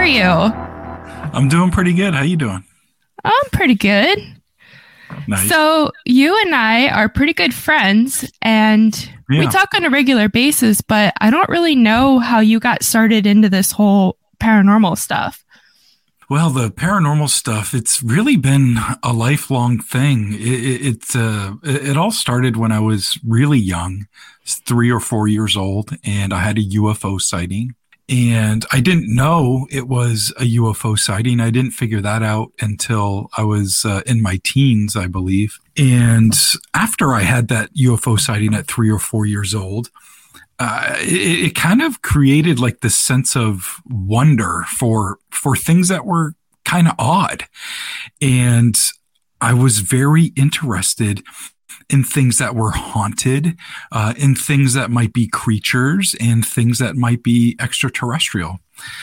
you? I'm doing pretty good. How you doing? I'm pretty good. Nice. So, you and I are pretty good friends, and we Yeah. talk on a regular basis, but I don't really know how you got started into this whole paranormal stuff. Well, the paranormal stuff, it's really been a lifelong thing. It all started when I was really young, 3 or 4 years old, and I had a UFO sighting. And I didn't know it was a UFO sighting. I didn't figure that out until I was in my teens, I believe. And after I had that UFO sighting at 3 or 4 years old, it kind of created like this sense of wonder for things that were kind of odd. And I was very interested in things that were haunted, in things that might be creatures, and things that might be extraterrestrial.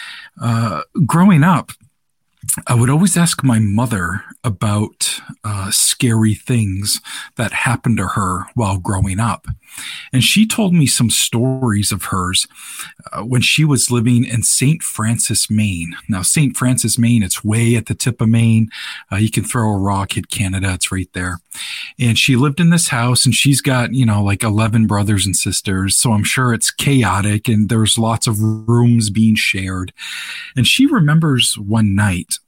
Growing up, I would always ask my mother about scary things that happened to her while growing up. And she told me some stories of hers when she was living in St. Francis, Maine. Now, St. Francis, Maine, it's way at the tip of Maine. You can throw a rock, hit Canada, it's right there. And she lived in this house, and she's got, like 11 brothers and sisters. So I'm sure it's chaotic, and there's lots of rooms being shared. And she remembers one night,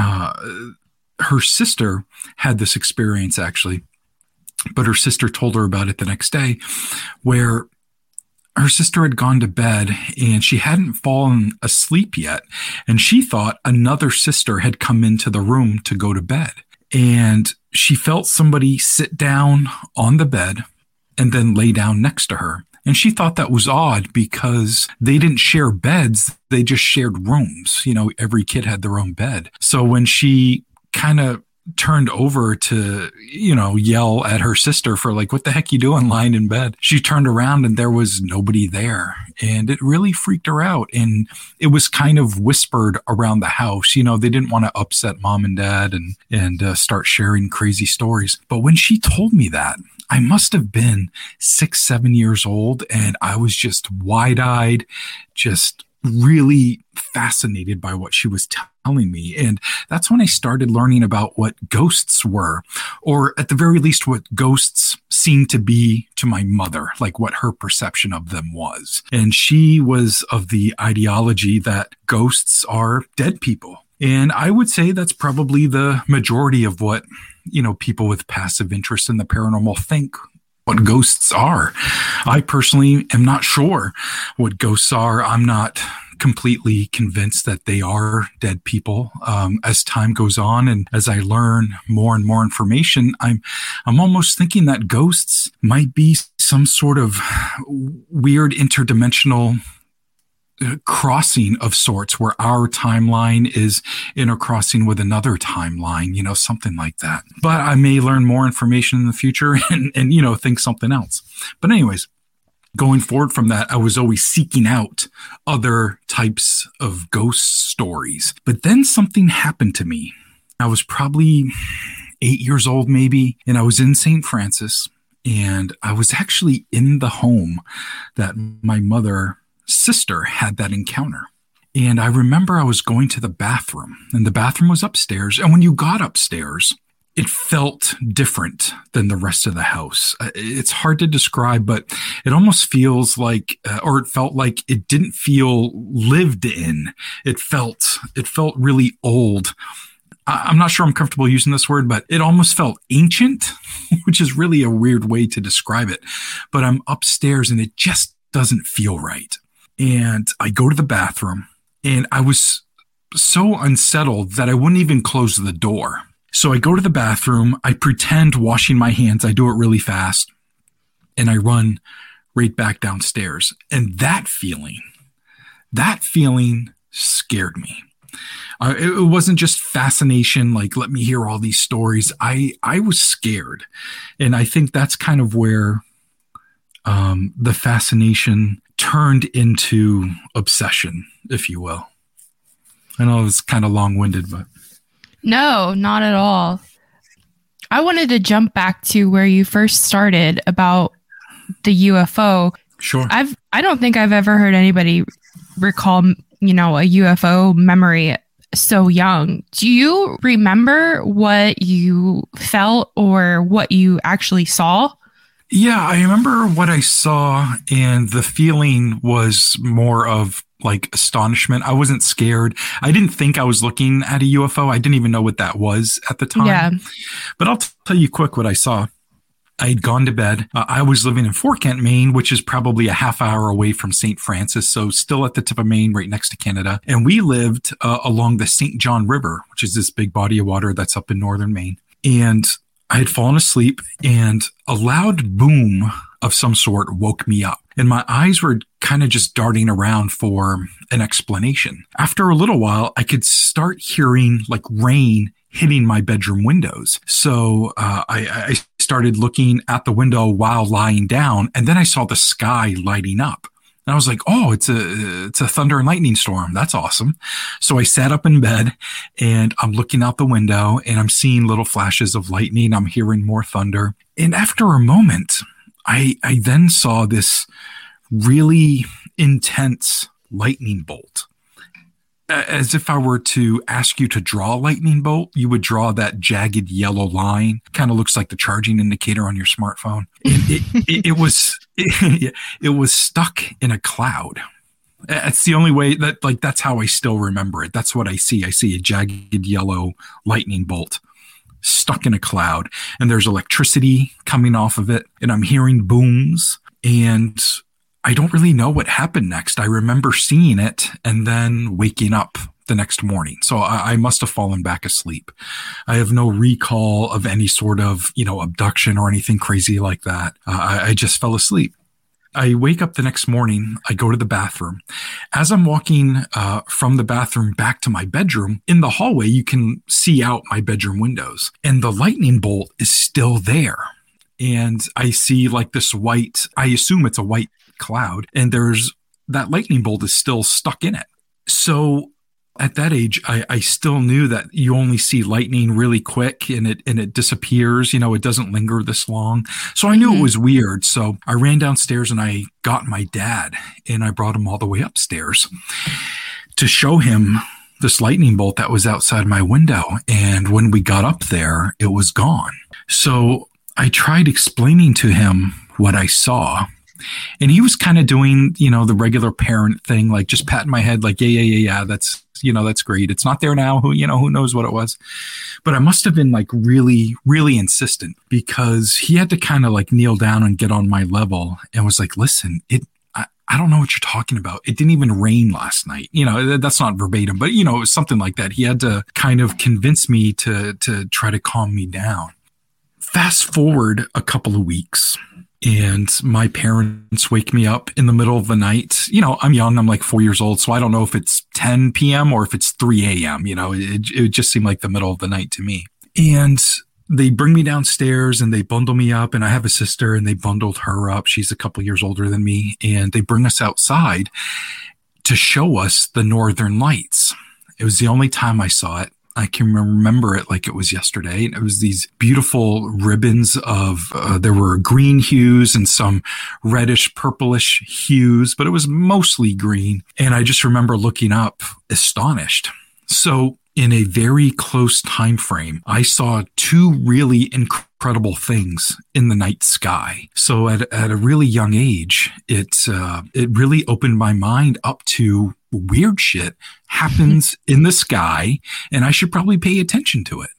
her sister had this experience actually, but her sister told her about it the next day, where her sister had gone to bed and she hadn't fallen asleep yet. And she thought another sister had come into the room to go to bed. And she felt somebody sit down on the bed and then lay down next to her. And she thought that was odd because they didn't share beds. They just shared rooms. Every kid had their own bed. So when she kind of turned over to, yell at her sister for like, what the heck you doing lying in bed? She turned around and there was nobody there. And it really freaked her out. And it was kind of whispered around the house. They didn't want to upset mom and dad and start sharing crazy stories. But when she told me that, I must have been 6, 7 years old, and I was just wide-eyed, just really fascinated by what she was telling me. And that's when I started learning about what ghosts were, or at the very least, what ghosts seemed to be to my mother, like what her perception of them was. And she was of the ideology that ghosts are dead people. And I would say that's probably the majority of what people with passive interest in the paranormal think what ghosts are. I personally am not sure what ghosts are. I'm not completely convinced that they are dead people. As time goes on and as I learn more and more information, I'm almost thinking that ghosts might be some sort of weird interdimensional crossing of sorts where our timeline is intercrossing with another timeline, something like that. But I may learn more information in the future and think something else. But anyways, going forward from that, I was always seeking out other types of ghost stories. But then something happened to me. I was probably 8 years old, maybe, and I was in St. Francis, and I was actually in the home that my mother sister had that encounter. And I remember I was going to the bathroom, and the bathroom was upstairs. And when you got upstairs, it felt different than the rest of the house. It's hard to describe, but it almost feels like, or it felt like it didn't feel lived in. It felt really old. I'm not sure I'm comfortable using this word, but it almost felt ancient, which is really a weird way to describe it. But I'm upstairs and it just doesn't feel right. And I go to the bathroom, and I was so unsettled that I wouldn't even close the door. So I go to the bathroom, I pretend washing my hands, I do it really fast, and I run right back downstairs. And that feeling scared me. It wasn't just fascination, like, let me hear all these stories. I was scared. And I think that's kind of where the fascination turned into obsession, if you will. I know it was kind of long-winded, but... No, not at all. I wanted to jump back to where you first started about the UFO. Sure. I don't think I've ever heard anybody recall a UFO memory so young. Do you remember what you felt or what you actually saw? Yeah, I remember what I saw, and the feeling was more of like astonishment. I wasn't scared. I didn't think I was looking at a UFO. I didn't even know what that was at the time. Yeah. But I'll tell you quick what I saw. I had gone to bed. I was living in Fort Kent, Maine, which is probably a half hour away from St. Francis. So still at the tip of Maine, right next to Canada. And we lived along the St. John River, which is this big body of water that's up in northern Maine. And I had fallen asleep, and a loud boom of some sort woke me up. And my eyes were kind of just darting around for an explanation. After a little while, I could start hearing like rain hitting my bedroom windows. So I started looking at the window while lying down, and then I saw the sky lighting up. And I was like, oh, it's a thunder and lightning storm. That's awesome. So I sat up in bed, and I'm looking out the window, and I'm seeing little flashes of lightning. I'm hearing more thunder. And after a moment, I then saw this really intense lightning bolt. As if I were to ask you to draw a lightning bolt, you would draw that jagged yellow line. Kind of looks like the charging indicator on your smartphone. And it was stuck in a cloud. That's the only way that's how I still remember it. That's what I see. I see a jagged yellow lightning bolt stuck in a cloud, and there's electricity coming off of it, and I'm hearing booms, and I don't really know what happened next. I remember seeing it and then waking up the next morning. So I must have fallen back asleep. I have no recall of any sort of, abduction or anything crazy like that. I just fell asleep. I wake up the next morning. I go to the bathroom. As I'm walking from the bathroom back to my bedroom, in the hallway, you can see out my bedroom windows, and the lightning bolt is still there. And I see like this white, I assume it's a white cloud, and there's that lightning bolt is still stuck in it. So at that age, I still knew that you only see lightning really quick, and it disappears. It doesn't linger this long. So I knew it was weird. So I ran downstairs and I got my dad, and I brought him all the way upstairs to show him this lightning bolt that was outside my window. And when we got up there, it was gone. So I tried explaining to him what I saw. And he was kind of doing, the regular parent thing, like just patting my head like, yeah, that's great. It's not there now. Who knows what it was. But I must have been like really, really insistent, because he had to kind of like kneel down and get on my level and was like, listen, I don't know what you're talking about. It didn't even rain last night. That's not verbatim, but it was something like that. He had to kind of convince me to try to calm me down. Fast forward a couple of weeks, and my parents wake me up in the middle of the night. I'm young. I'm like 4 years old. So I don't know if it's 10 p.m. or if it's 3 a.m. It just seemed like the middle of the night to me. And they bring me downstairs and they bundle me up. And I have a sister, and they bundled her up. She's a couple years older than me. And they bring us outside to show us the Northern Lights. It was the only time I saw it. I can remember it like it was yesterday. And it was these beautiful ribbons of, there were green hues and some reddish, purplish hues, but it was mostly green. And I just remember looking up astonished. So in a very close time frame, I saw two really incredible things in the night sky. So at a really young age, it really opened my mind up to weird shit happens in the sky, and I should probably pay attention to it.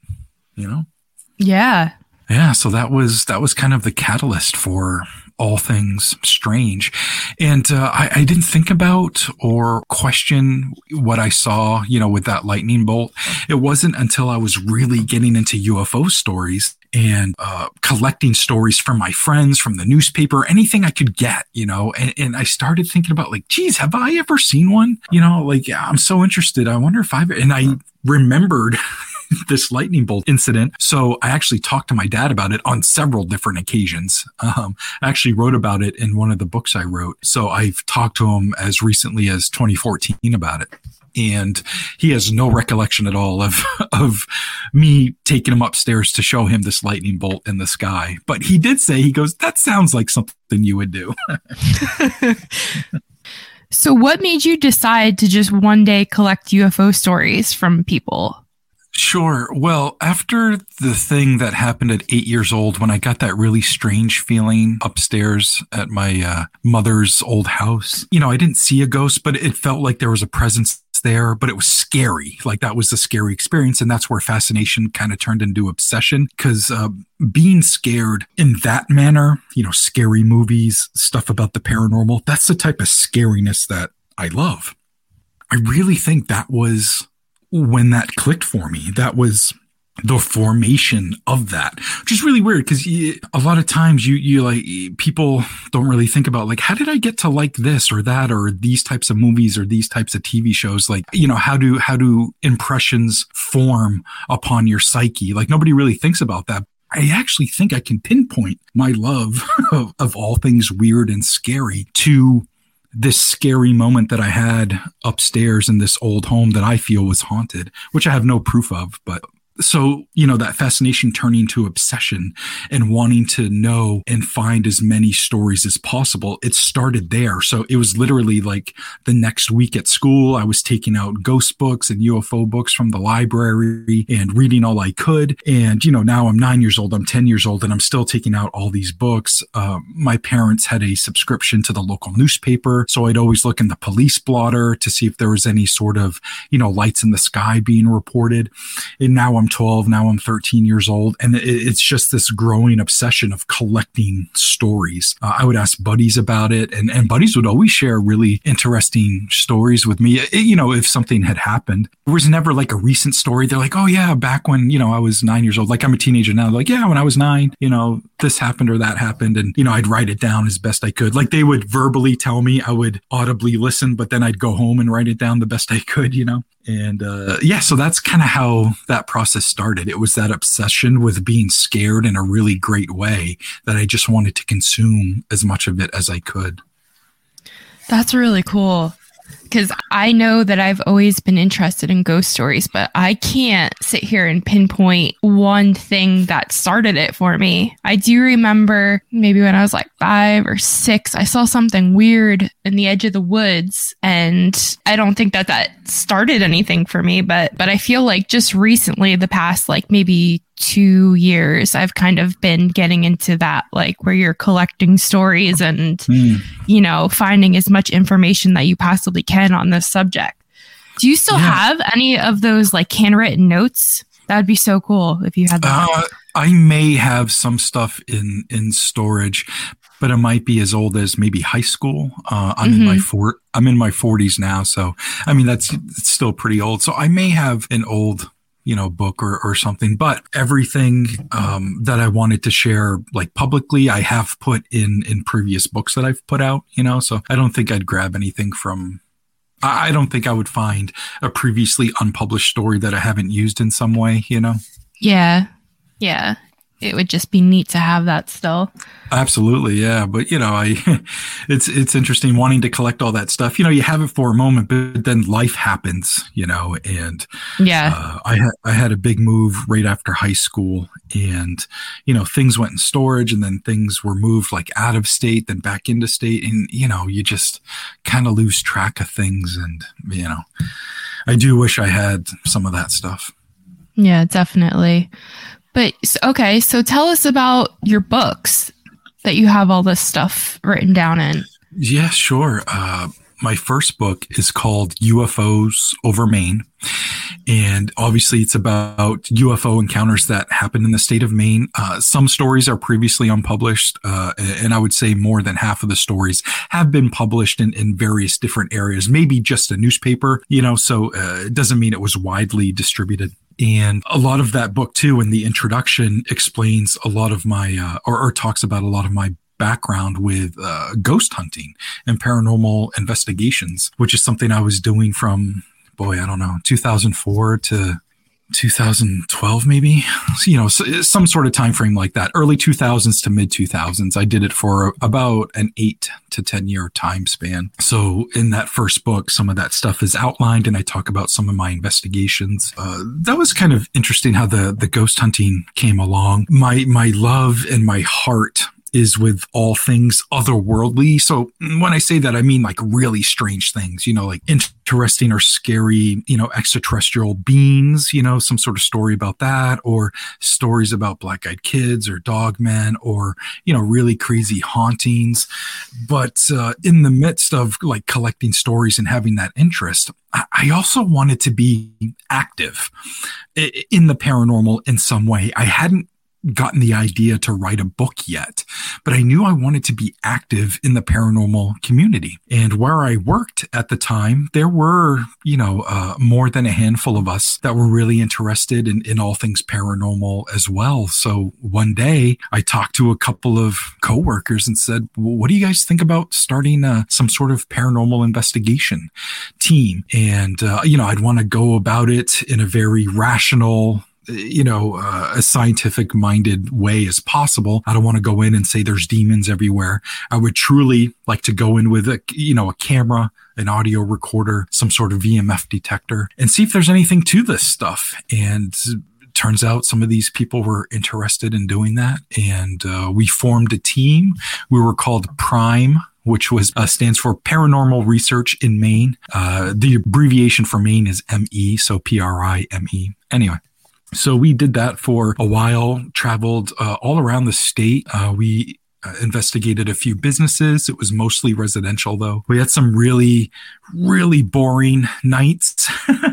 Yeah. Yeah. So that was kind of the catalyst for all things strange. And I didn't think about or question what I saw, with that lightning bolt. It wasn't until I was really getting into UFO stories and collecting stories from my friends, from the newspaper, anything I could get, and I started thinking about like, geez, have I ever seen one? I'm so interested. I wonder if and I remembered this lightning bolt incident. So I actually talked to my dad about it on several different occasions. I actually wrote about it in one of the books I wrote. So I've talked to him as recently as 2014 about it. And he has no recollection at all of me taking him upstairs to show him this lightning bolt in the sky. But he did say, he goes, that sounds like something you would do. So what made you decide to just one day collect UFO stories from people? Sure. Well, after the thing that happened at 8 years old, when I got that really strange feeling upstairs at my mother's old house, I didn't see a ghost, but it felt like there was a presence there, but it was scary. Like that was the scary experience. And that's where fascination kind of turned into obsession, because being scared in that manner, scary movies, stuff about the paranormal, that's the type of scariness that I love. I really think that was when that clicked for me. That was the formation of that, which is really weird because a lot of times you like, people don't really think about like, how did I get to like this or that or these types of movies or these types of TV shows? Like, how do impressions form upon your psyche? Like nobody really thinks about that. I actually think I can pinpoint my love of all things weird and scary to this scary moment that I had upstairs in this old home that I feel was haunted, which I have no proof of, but so, that fascination turning to obsession and wanting to know and find as many stories as possible, it started there. So it was literally like the next week at school, I was taking out ghost books and UFO books from the library and reading all I could. And, now I'm 9 years old, I'm 10 years old, and I'm still taking out all these books. My parents had a subscription to the local newspaper. So I'd always look in the police blotter to see if there was any sort of, lights in the sky being reported. And now I'm 12, now I'm 13 years old. And it's just this growing obsession of collecting stories. I would ask buddies about it, and buddies would always share really interesting stories with me. If something had happened, there was never like a recent story. They're like, oh yeah, back when, I was 9 years old, like I'm a teenager now. They're like, yeah, when I was 9, this happened or that happened. And, I'd write it down as best I could. Like they would verbally tell me, I would audibly listen, but then I'd go home and write it down the best I could, And so that's kind of how that process started. It was that obsession with being scared in a really great way that I just wanted to consume as much of it as I could. That's really cool. Because I know that I've always been interested in ghost stories, but I can't sit here and pinpoint one thing that started it for me. I do remember maybe when I was like 5 or 6, I saw something weird in the edge of the woods, and I don't think that started anything for me, but I feel like just recently, the past like maybe 2 years, I've kind of been getting into that, like where you're collecting stories and, finding as much information that you possibly can on this subject. Do you still have any of those like handwritten notes? That'd be so cool if you had that. I may have some stuff in storage, but it might be as old as maybe high school. I'm in my 40s now. So, it's still pretty old. So I may have an old book or something, but everything that I wanted to share like publicly, I have put in previous books that I've put out, so I don't think I'd grab anything from, I don't think I would find a previously unpublished story that I haven't used in some way, Yeah. It would just be neat to have that still. Absolutely, yeah. But it's interesting wanting to collect all that stuff. You have it for a moment, but then life happens. And I had a big move right after high school, and things went in storage, and then things were moved like out of state, then back into state, and you just kind of lose track of things. And I do wish I had some of that stuff. Yeah, definitely. But okay, so tell us about your books that you have all this stuff written down in. Yeah, sure. My first book is called UFOs over Maine. And obviously it's about UFO encounters that happen in the state of Maine. Some stories are previously unpublished. And I would say more than half of the stories have been published in various different areas, maybe just a newspaper, so it doesn't mean it was widely distributed. And a lot of that book too, in the introduction, explains a lot of my, or talks about a lot of my background with ghost hunting and paranormal investigations, which is something I was doing from, 2004 to 2012, maybe, some sort of time frame like that, early 2000s to mid 2000s. I did it for about an 8 to 10 year time span. So in that first book, some of that stuff is outlined, and I talk about some of my investigations. That was kind of interesting how the ghost hunting came along. My love and my heart is with all things otherworldly. So when I say that, I mean like really strange things, like interesting or scary, extraterrestrial beings, some sort of story about that, or stories about black-eyed kids or dogmen, or, really crazy hauntings. But in the midst of like collecting stories and having that interest, I also wanted to be active in the paranormal in some way. I hadn't gotten the idea to write a book yet, but I knew I wanted to be active in the paranormal community. And where I worked at the time, there were, more than a handful of us that were really interested in all things paranormal as well. So one day I talked to a couple of coworkers and said, well, what do you guys think about starting some sort of paranormal investigation team? And, I'd want to go about it in a very rational, a scientific minded way as possible. I don't want to go in and say there's demons everywhere. I would truly like to go in with a camera, an audio recorder, some sort of VMF detector, and see if there's anything to this stuff. And turns out some of these people were interested in doing that. And we formed a team. We were called PRIME, which stands for Paranormal Research in Maine. The abbreviation for Maine is ME, so PRIME. Anyway. So we did that for a while, traveled all around the state. We investigated a few businesses. It was mostly residential, though. We had some really, really boring nights,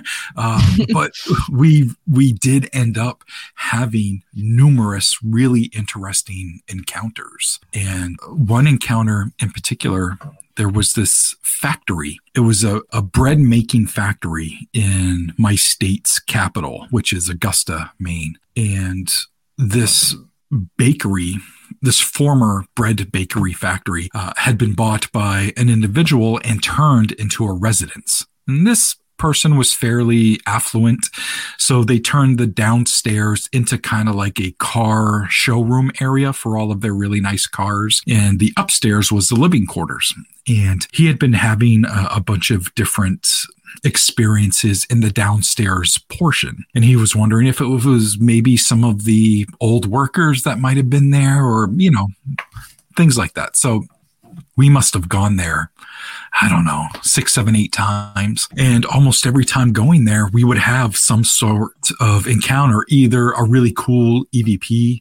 but we did end up having numerous really interesting encounters. And one encounter in particular, there was this factory. It was a bread making factory in my state's capital, which is Augusta, Maine. And this bakery, this former bread bakery factory, had been bought by an individual and turned into a residence. And this person was fairly affluent, so they turned the downstairs into kind of like a car showroom area for all of their really nice cars, and the upstairs was the living quarters. And he had been having a bunch of different experiences in the downstairs portion, and he was wondering if it was maybe some of the old workers that might have been there, or things like that. So we must have gone there, I don't know, 6, 7, 8 times. And almost every time going there, we would have some sort of encounter, either a really cool EVP.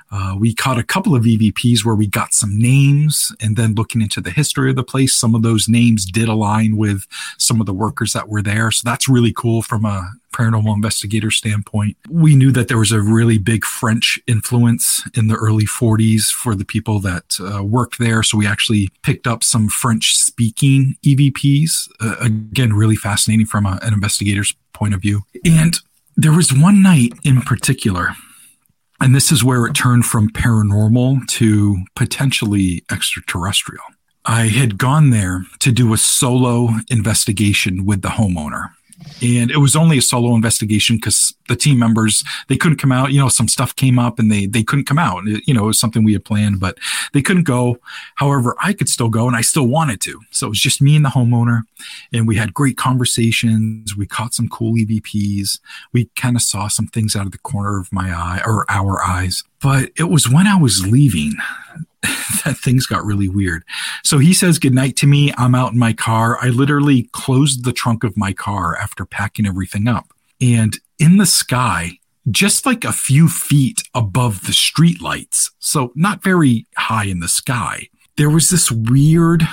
We caught a couple of EVPs where we got some names, and then looking into the history of the place, some of those names did align with some of the workers that were there. So that's really cool from a paranormal investigator standpoint. We knew that there was a really big French influence in the early 40s for the people that worked there. So we actually picked up some French speaking EVPs. Again, really fascinating from an investigator's point of view. And there was one night in particular, and this is where it turned from paranormal to potentially extraterrestrial. I had gone there to do a solo investigation with the homeowner. And it was only a solo investigation because the team members, they couldn't come out. Some stuff came up and they couldn't come out. It was something we had planned, but they couldn't go. However, I could still go, and I still wanted to. So it was just me and the homeowner, and we had great conversations. We caught some cool EVPs. We kind of saw some things out of the corner of my eye, or our eyes. But it was when I was leaving that things got really weird. So he says goodnight to me. I'm out in my car. I literally closed the trunk of my car after packing everything up. And in the sky, just like a few feet above the street lights, so not very high in the sky, there was this weird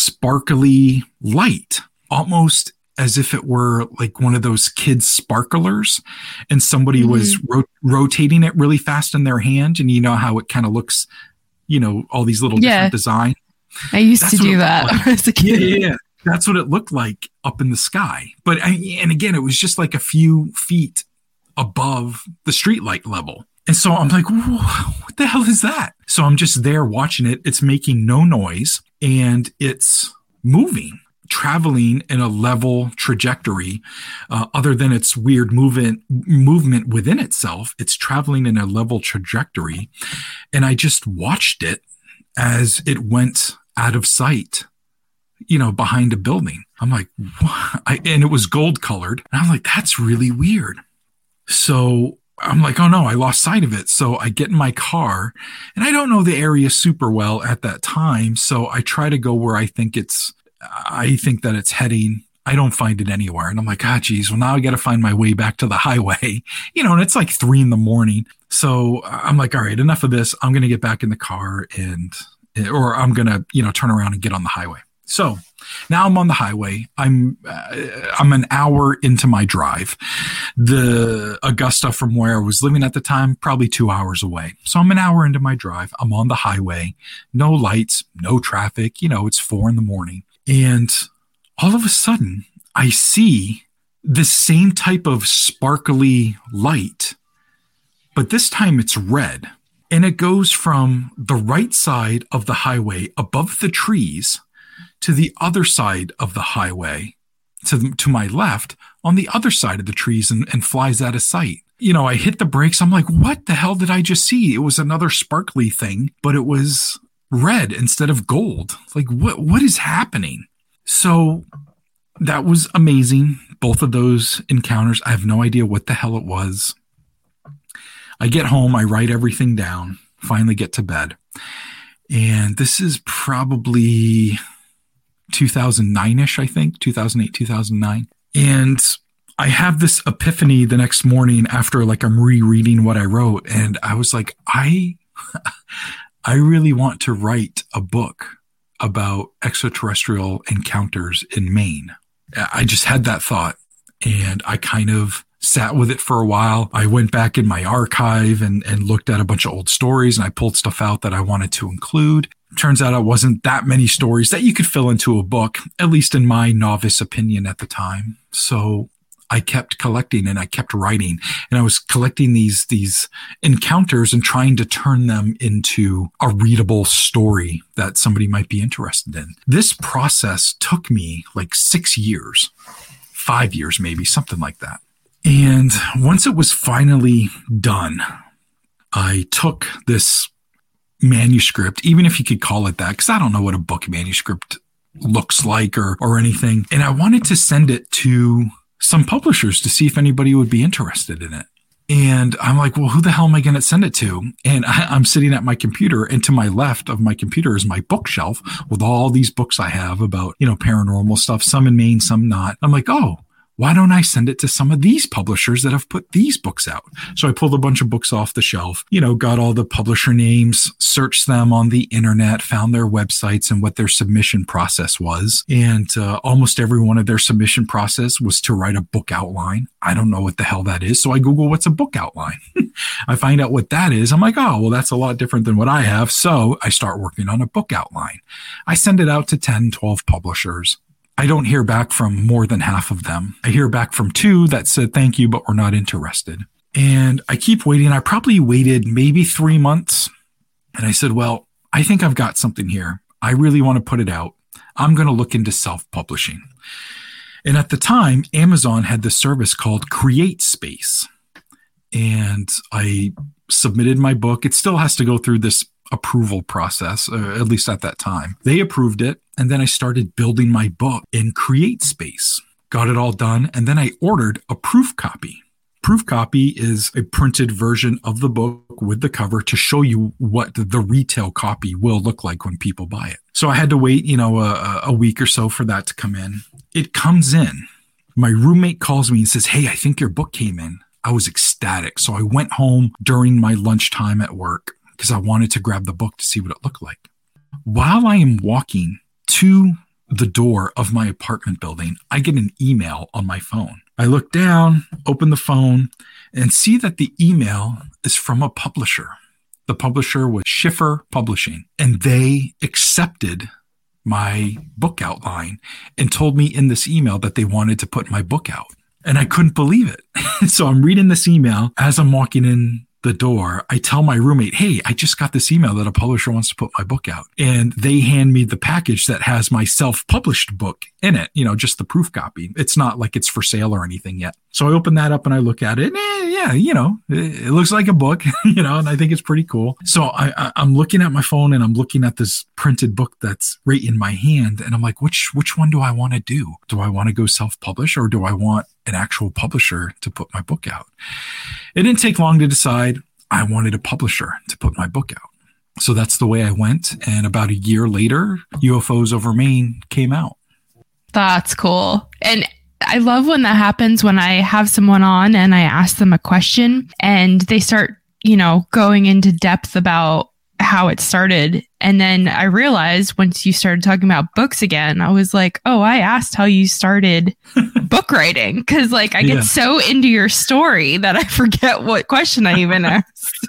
sparkly light, almost as if it were like one of those kids' sparklers, and somebody was rotating it really fast in their hand. And you know how it kind of looks, all these little different design. I used to do that like. as a kid. Yeah. That's what it looked like up in the sky. But, and again, it was just like a few feet above the streetlight level. And so I'm like, what the hell is that? So I'm just there watching it. It's making no noise, and it's moving, traveling in a level trajectory. Other than its weird movement within itself, it's traveling in a level trajectory. And I just watched it as it went out of sight, behind a building. I'm like, what? And it was gold colored. And I'm like, that's really weird. So I'm like, oh no, I lost sight of it. So I get in my car and I don't know the area super well at that time. So I try to go where I think that it's heading. I don't find it anywhere. And I'm like, geez, well, now I got to find my way back to the highway, and it's like 3 a.m. So I'm like, all right, enough of this. I'm going to get back in the car or I'm going to, turn around and get on the highway. So now I'm on the highway. I'm an hour into my drive. The Augusta from where I was living at the time, probably 2 hours away. So I'm an hour into my drive. I'm on the highway, no lights, no traffic. It's 4 a.m. And all of a sudden I see the same type of sparkly light, but this time it's red. And it goes from the right side of the highway above the trees to the other side of the highway, to my left on the other side of the trees and flies out of sight. I hit the brakes. I'm like, what the hell did I just see? It was another sparkly thing, but it was red instead of gold. Like, what is happening? So that was amazing. Both of those encounters. I have no idea what the hell it was. I get home, I write everything down, finally get to bed. And this is probably 2009-ish, I think, 2008, 2009. And I have this epiphany the next morning after I'm rereading what I wrote. And I was like, I really want to write a book about extraterrestrial encounters in Maine. I just had that thought and I kind of sat with it for a while. I went back in my archive and looked at a bunch of old stories and I pulled stuff out that I wanted to include. Turns out it wasn't that many stories that you could fill into a book, at least in my novice opinion at the time. So I kept collecting and I kept writing and I was collecting these encounters and trying to turn them into a readable story that somebody might be interested in. This process took me 6 years, 5 years, maybe something like that. And once it was finally done, I took this manuscript, even if you could call it that, because I don't know what a book manuscript looks like or anything. And I wanted to send it to some publishers to see if anybody would be interested in it. And I'm like, well, who the hell am I going to send it to? And I'm sitting at my computer, and to my left of my computer is my bookshelf with all these books I have about, paranormal stuff, some in Maine, some not. I'm like, oh, why don't I send it to some of these publishers that have put these books out? So I pulled a bunch of books off the shelf, got all the publisher names, searched them on the internet, found their websites and what their submission process was. And almost every one of their submission process was to write a book outline. I don't know what the hell that is. So I Google what's a book outline. I find out what that is. I'm like, oh, well, that's a lot different than what I have. So I start working on a book outline. I send it out to 10, 12 publishers. I don't hear back from more than half of them. I hear back from 2 that said, thank you, but we're not interested. And I keep waiting. I probably waited maybe 3 months. And I said, well, I think I've got something here. I really want to put it out. I'm going to look into self-publishing. And at the time, Amazon had this service called CreateSpace. And I submitted my book. It still has to go through this approval process, at least at that time. They approved it. And then I started building my book in CreateSpace, got it all done. And then I ordered a proof copy. Proof copy is a printed version of the book with the cover to show you what the retail copy will look like when people buy it. So I had to wait, a week or so for that to come in. It comes in. My roommate calls me and says, hey, I think your book came in. I was ecstatic. So I went home during my lunchtime at work because I wanted to grab the book to see what it looked like. While I am walking to the door of my apartment building, I get an email on my phone. I look down, open the phone, and see that the email is from a publisher. The publisher was Schiffer Publishing, and they accepted my book outline and told me in this email that they wanted to put my book out. And I couldn't believe it. So I'm reading this email as I'm walking in the door. I tell my roommate, hey, I just got this email that a publisher wants to put my book out. And they hand me the package that has my self-published book in it, just the proof copy. It's not like it's for sale or anything yet. So I open that up and I look at it. It looks like a book, and I think it's pretty cool. So I'm looking at my phone and I'm looking at this printed book that's right in my hand. And I'm like, which one do I want to do? Do I want to go self-publish or do I want an actual publisher to put my book out. It didn't take long to decide I wanted a publisher to put my book out. So that's the way I went. And about a year later, UFOs over Maine came out. That's cool. And I love when that happens, when I have someone on and I ask them a question and they start, going into depth about how it started. And then I realized once you started talking about books again, I was like, oh, I asked how you started book writing. Cause I get so into your story that I forget what question I even asked.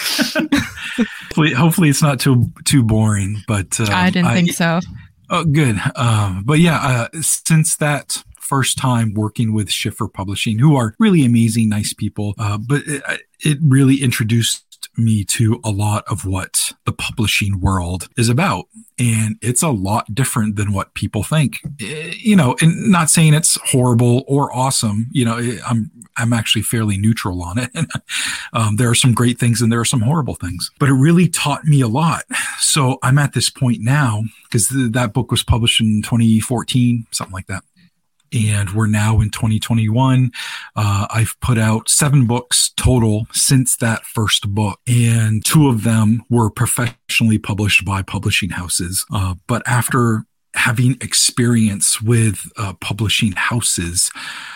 Hopefully it's not too boring, but I didn't think so. Oh, good. But yeah, since that first time working with Schiffer Publishing, who are really amazing, nice people, but it really introduced me to a lot of what the publishing world is about. And it's a lot different than what people think, and not saying it's horrible or awesome. I'm actually fairly neutral on it. There are some great things and there are some horrible things, but it really taught me a lot. So I'm at this point now, because that book was published in 2014, something like that. And we're now in 2021. I've put out 7 books total since that first book. And 2 of them were professionally published by publishing houses. But after having experience with publishing houses,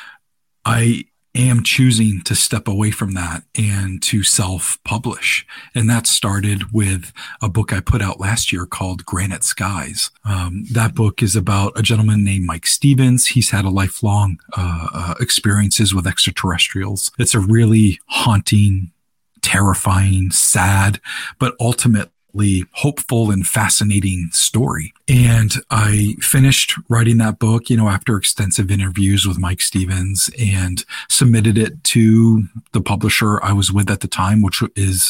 I am choosing to step away from that and to self-publish. And that started with a book I put out last year called Granite Skies. That book is about a gentleman named Mike Stevens. He's had a lifelong experiences with extraterrestrials. It's a really haunting, terrifying, sad, but ultimately hopeful and fascinating story. And I finished writing that book, after extensive interviews with Mike Stevens, and submitted it to the publisher I was with at the time, which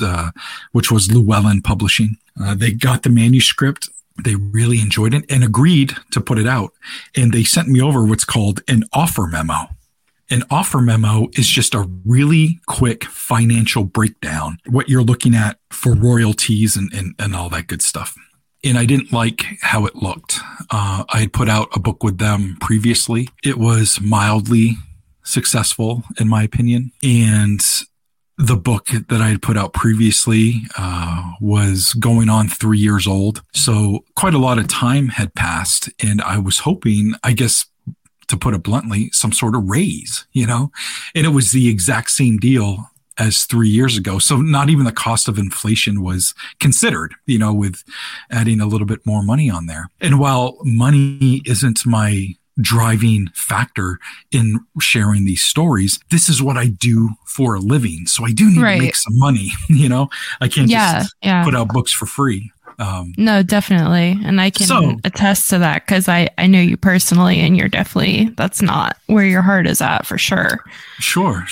was Llewellyn Publishing. They got the manuscript. They really enjoyed it and agreed to put it out. And they sent me over what's called an offer memo. An offer memo is just a really quick financial breakdown, what you're looking at for royalties and all that good stuff. And I didn't like how it looked. I had put out a book with them previously. It was mildly successful, in my opinion. And the book that I had put out previously was going on 3 years old. So quite a lot of time had passed. And I was hoping, I guess, to put it bluntly, some sort of raise, and it was the exact same deal as 3 years ago. So not even the cost of inflation was considered, with adding a little bit more money on there. And while money isn't my driving factor in sharing these stories, this is what I do for a living. So I do need to make some money, I can't just put out books for free. No, definitely. And I can attest to that because I know you personally, and that's not where your heart is at for sure. Sure.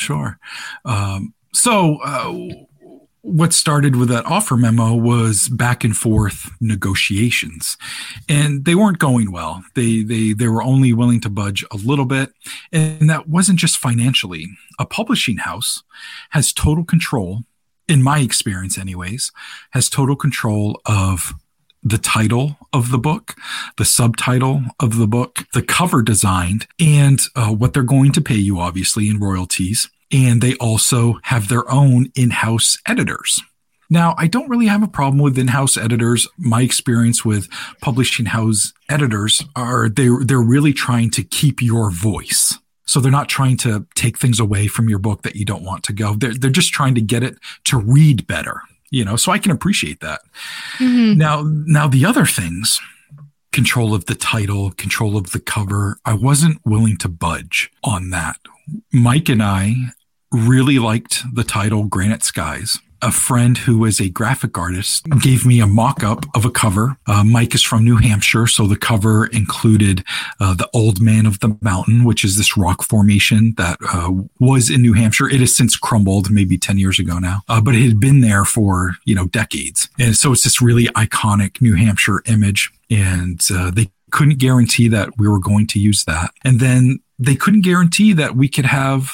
What started with that offer memo was back and forth negotiations, and they weren't going well. They were only willing to budge a little bit. And that wasn't just financially. A publishing house has total control, in my experience anyways, has total control of the title of the book, the subtitle of the book, the cover design, and what they're going to pay you, obviously, in royalties. And they also have their own in-house editors. Now, I don't really have a problem with in-house editors. My experience with publishing house editors are they're really trying to keep your voice. So they're not trying to take things away from your book that you don't want to go. They're just trying to get it to read better, so I can appreciate that. Mm-hmm. Now the other things, control of the title, control of the cover, I wasn't willing to budge on that. Mike and I really liked the title Granite Skies. A friend who is a graphic artist gave me a mock-up of a cover. Mike is from New Hampshire, so the cover included the Old Man of the Mountain, which is this rock formation that was in New Hampshire. It has since crumbled, maybe 10 years ago now, but it had been there for decades. And so it's this really iconic New Hampshire image, and they couldn't guarantee that we were going to use that. And then they couldn't guarantee that we could have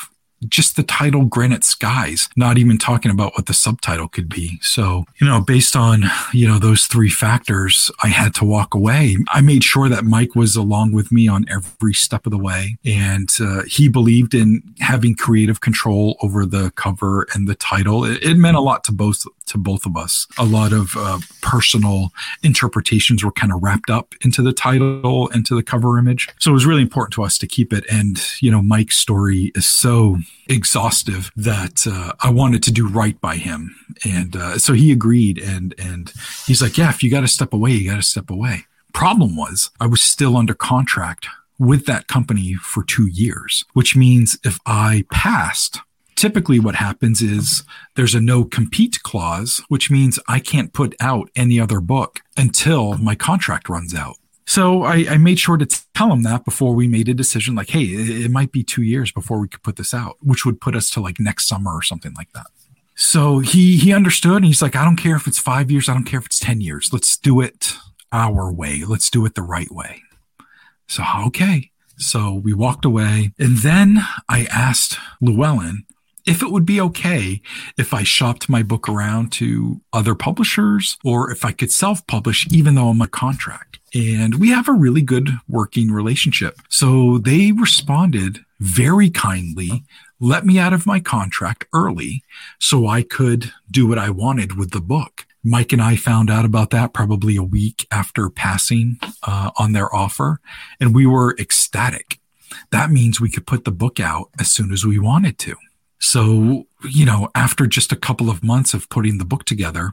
just the title Granite Skies, not even talking about what the subtitle could be. So, based on, those three factors, I had to walk away. I made sure that Mike was along with me on every step of the way. And he believed in having creative control over the cover and the title. It meant a lot to both of us. A lot of personal interpretations were kind of wrapped up into the title, into the cover image. So it was really important to us to keep it. And, Mike's story is so exhaustive that I wanted to do right by him. And so he agreed. And he's like, yeah, if you got to step away, you got to step away. Problem was, I was still under contract with that company for 2 years, which means if I passed, typically what happens is there's a no compete clause, which means I can't put out any other book until my contract runs out. So I made sure to tell him that before we made a decision, like, hey, it might be 2 years before we could put this out, which would put us to like next summer or something like that. So he understood, and he's like, I don't care if it's 5 years. I don't care if it's 10 years. Let's do it our way. Let's do it the right way. So, okay. So we walked away, and then I asked Llewellyn if it would be okay if I shopped my book around to other publishers or if I could self-publish even though I'm on contract. And we have a really good working relationship. So they responded very kindly, let me out of my contract early so I could do what I wanted with the book. Mike and I found out about that probably a week after passing on their offer, and we were ecstatic. That means we could put the book out as soon as we wanted to. So, after just a couple of months of putting the book together,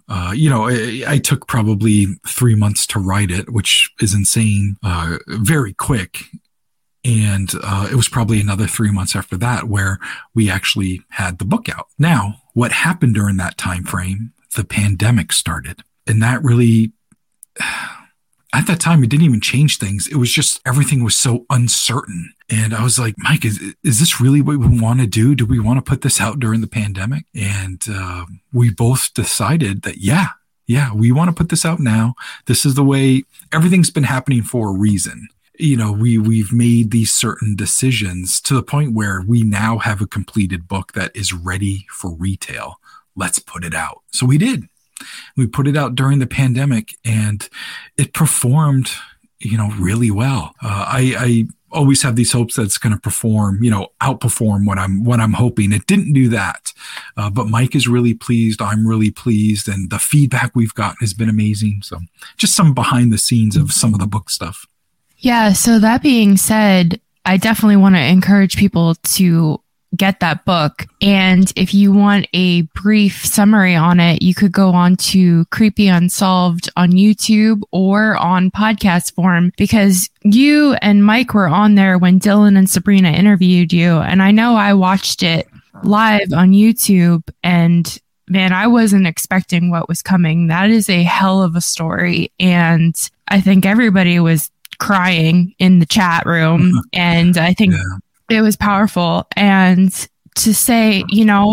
I took probably 3 months to write it, which is insane, very quick. And it was probably another 3 months after that where we actually had the book out. Now, what happened during that time frame? The pandemic started. And that really, at that time, it didn't even change things. It was just everything was so uncertain. And I was like, Mike, is this really what we want to do? Do we want to put this out during the pandemic? And we both decided that, yeah, we want to put this out now. This is the way everything's been happening for a reason. We've made these certain decisions to the point where we now have a completed book that is ready for retail. Let's put it out. So we did. We put it out during the pandemic, and it performed, really well. I always have these hopes that it's going to perform, outperform what I'm hoping. It didn't do that, but Mike is really pleased. I'm really pleased, and the feedback we've gotten has been amazing. So, just some behind the scenes of some of the book stuff. Yeah. So that being said, I definitely want to encourage people to get that book. And if you want a brief summary on it, you could go on to Creepy Unsolved on YouTube or on podcast form, because you and Mike were on there when Dylan and Sabrina interviewed you. And I know I watched it live on YouTube, and man, I wasn't expecting what was coming. That is a hell of a story. And I think everybody was crying in the chat room. And I think it was powerful. And to say,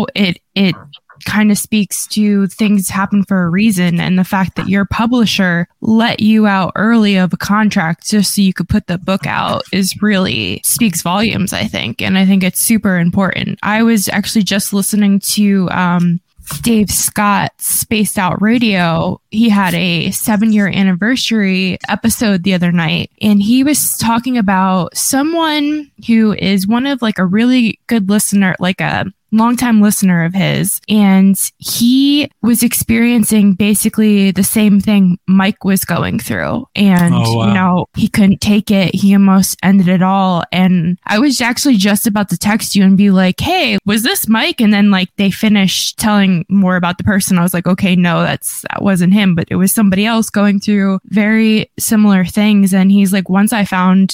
it kind of speaks to things happen for a reason. And the fact that your publisher let you out early of a contract just so you could put the book out is really speaks volumes, I think. And I think it's super important. I was actually just listening to Dave Scott's Spaced Out Radio. He had a 7-year anniversary episode the other night, and he was talking about someone who is one of like a really good listener, like a longtime listener of his, and he was experiencing basically the same thing Mike was going through. And, he couldn't take it. He almost ended it all. And I was actually just about to text you and be like, hey, was this Mike? And then like they finished telling more about the person. I was like, okay, no, that wasn't him, but it was somebody else going through very similar things. And he's like, once I found,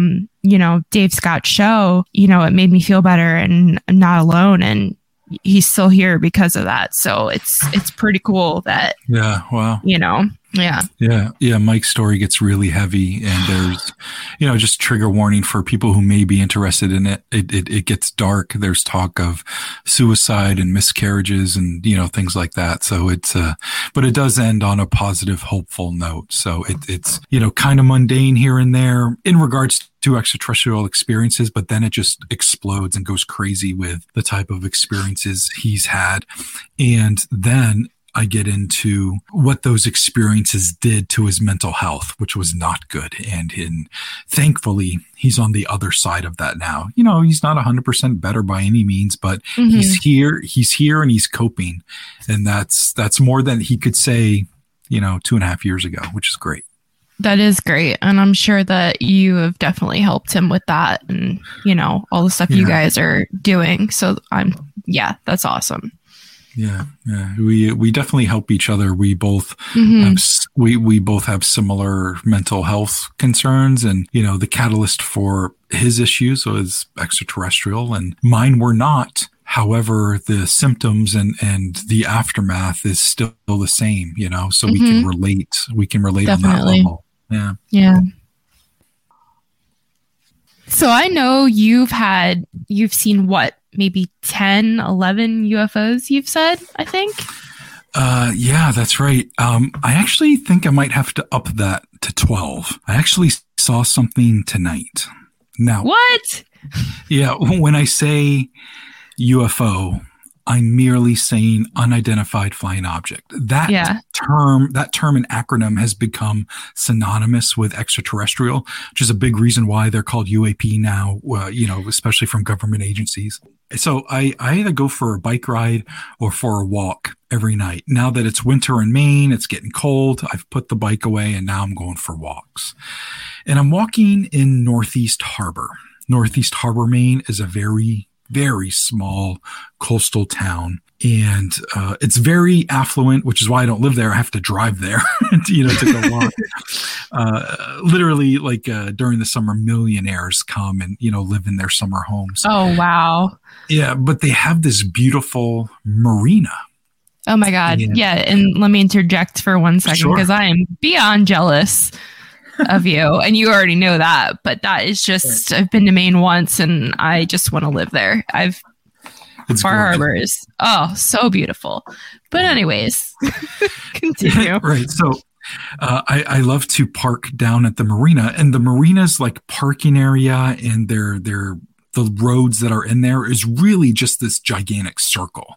Dave Scott's show, it made me feel better and I'm not alone. And he's still here because of that. So it's pretty cool that, Yeah. Yeah. Mike's story gets really heavy, and there's, just trigger warning for people who may be interested in it. It gets dark. There's talk of suicide and miscarriages and, things like that. So but it does end on a positive, hopeful note. So it's, kind of mundane here and there in regards to extraterrestrial experiences, but then it just explodes and goes crazy with the type of experiences he's had. And then I get into what those experiences did to his mental health, which was not good. And thankfully, he's on the other side of that now. He's not 100% better by any means, but he's here and he's coping. And that's more than he could say, 2.5 years ago, which is great. That is great. And I'm sure that you have definitely helped him with that and, all the stuff you guys are doing. So that's awesome. Yeah. We definitely help each other. We both we both have similar mental health concerns, and the catalyst for his issues was extraterrestrial, and mine were not. However, the symptoms and the aftermath is still the same. So we can relate. We can relate definitely. On that level. Yeah. So I know you've seen what? Maybe 10, 11 UFOs you've said, I think. Yeah, that's right. I actually think I might have to up that to 12. I actually saw something tonight. Now, what? Yeah, when I say UFO, I'm merely saying unidentified flying object. That term and acronym has become synonymous with extraterrestrial, which is a big reason why they're called UAP now, especially from government agencies. So I either go for a bike ride or for a walk every night. Now that it's winter in Maine, it's getting cold. I've put the bike away and now I'm going for walks. And I'm walking in Northeast Harbor. Northeast Harbor, Maine is a very, very small coastal town. And it's very affluent, which is why I don't live there. I have to drive there, to go walk. Literally, like during the summer, millionaires come and, live in their summer homes. Oh, wow. Yeah, but they have this beautiful marina. Oh, my God. Yeah. And let me interject for 1 second because I am beyond jealous of you. And you already know that. But that is just, I've been to Maine once and I just want to live there. Bar Harbor is so beautiful. But anyways, continue. Right. So I love to park down at the marina, and the marina's like parking area, and the roads that are in there is really just this gigantic circle.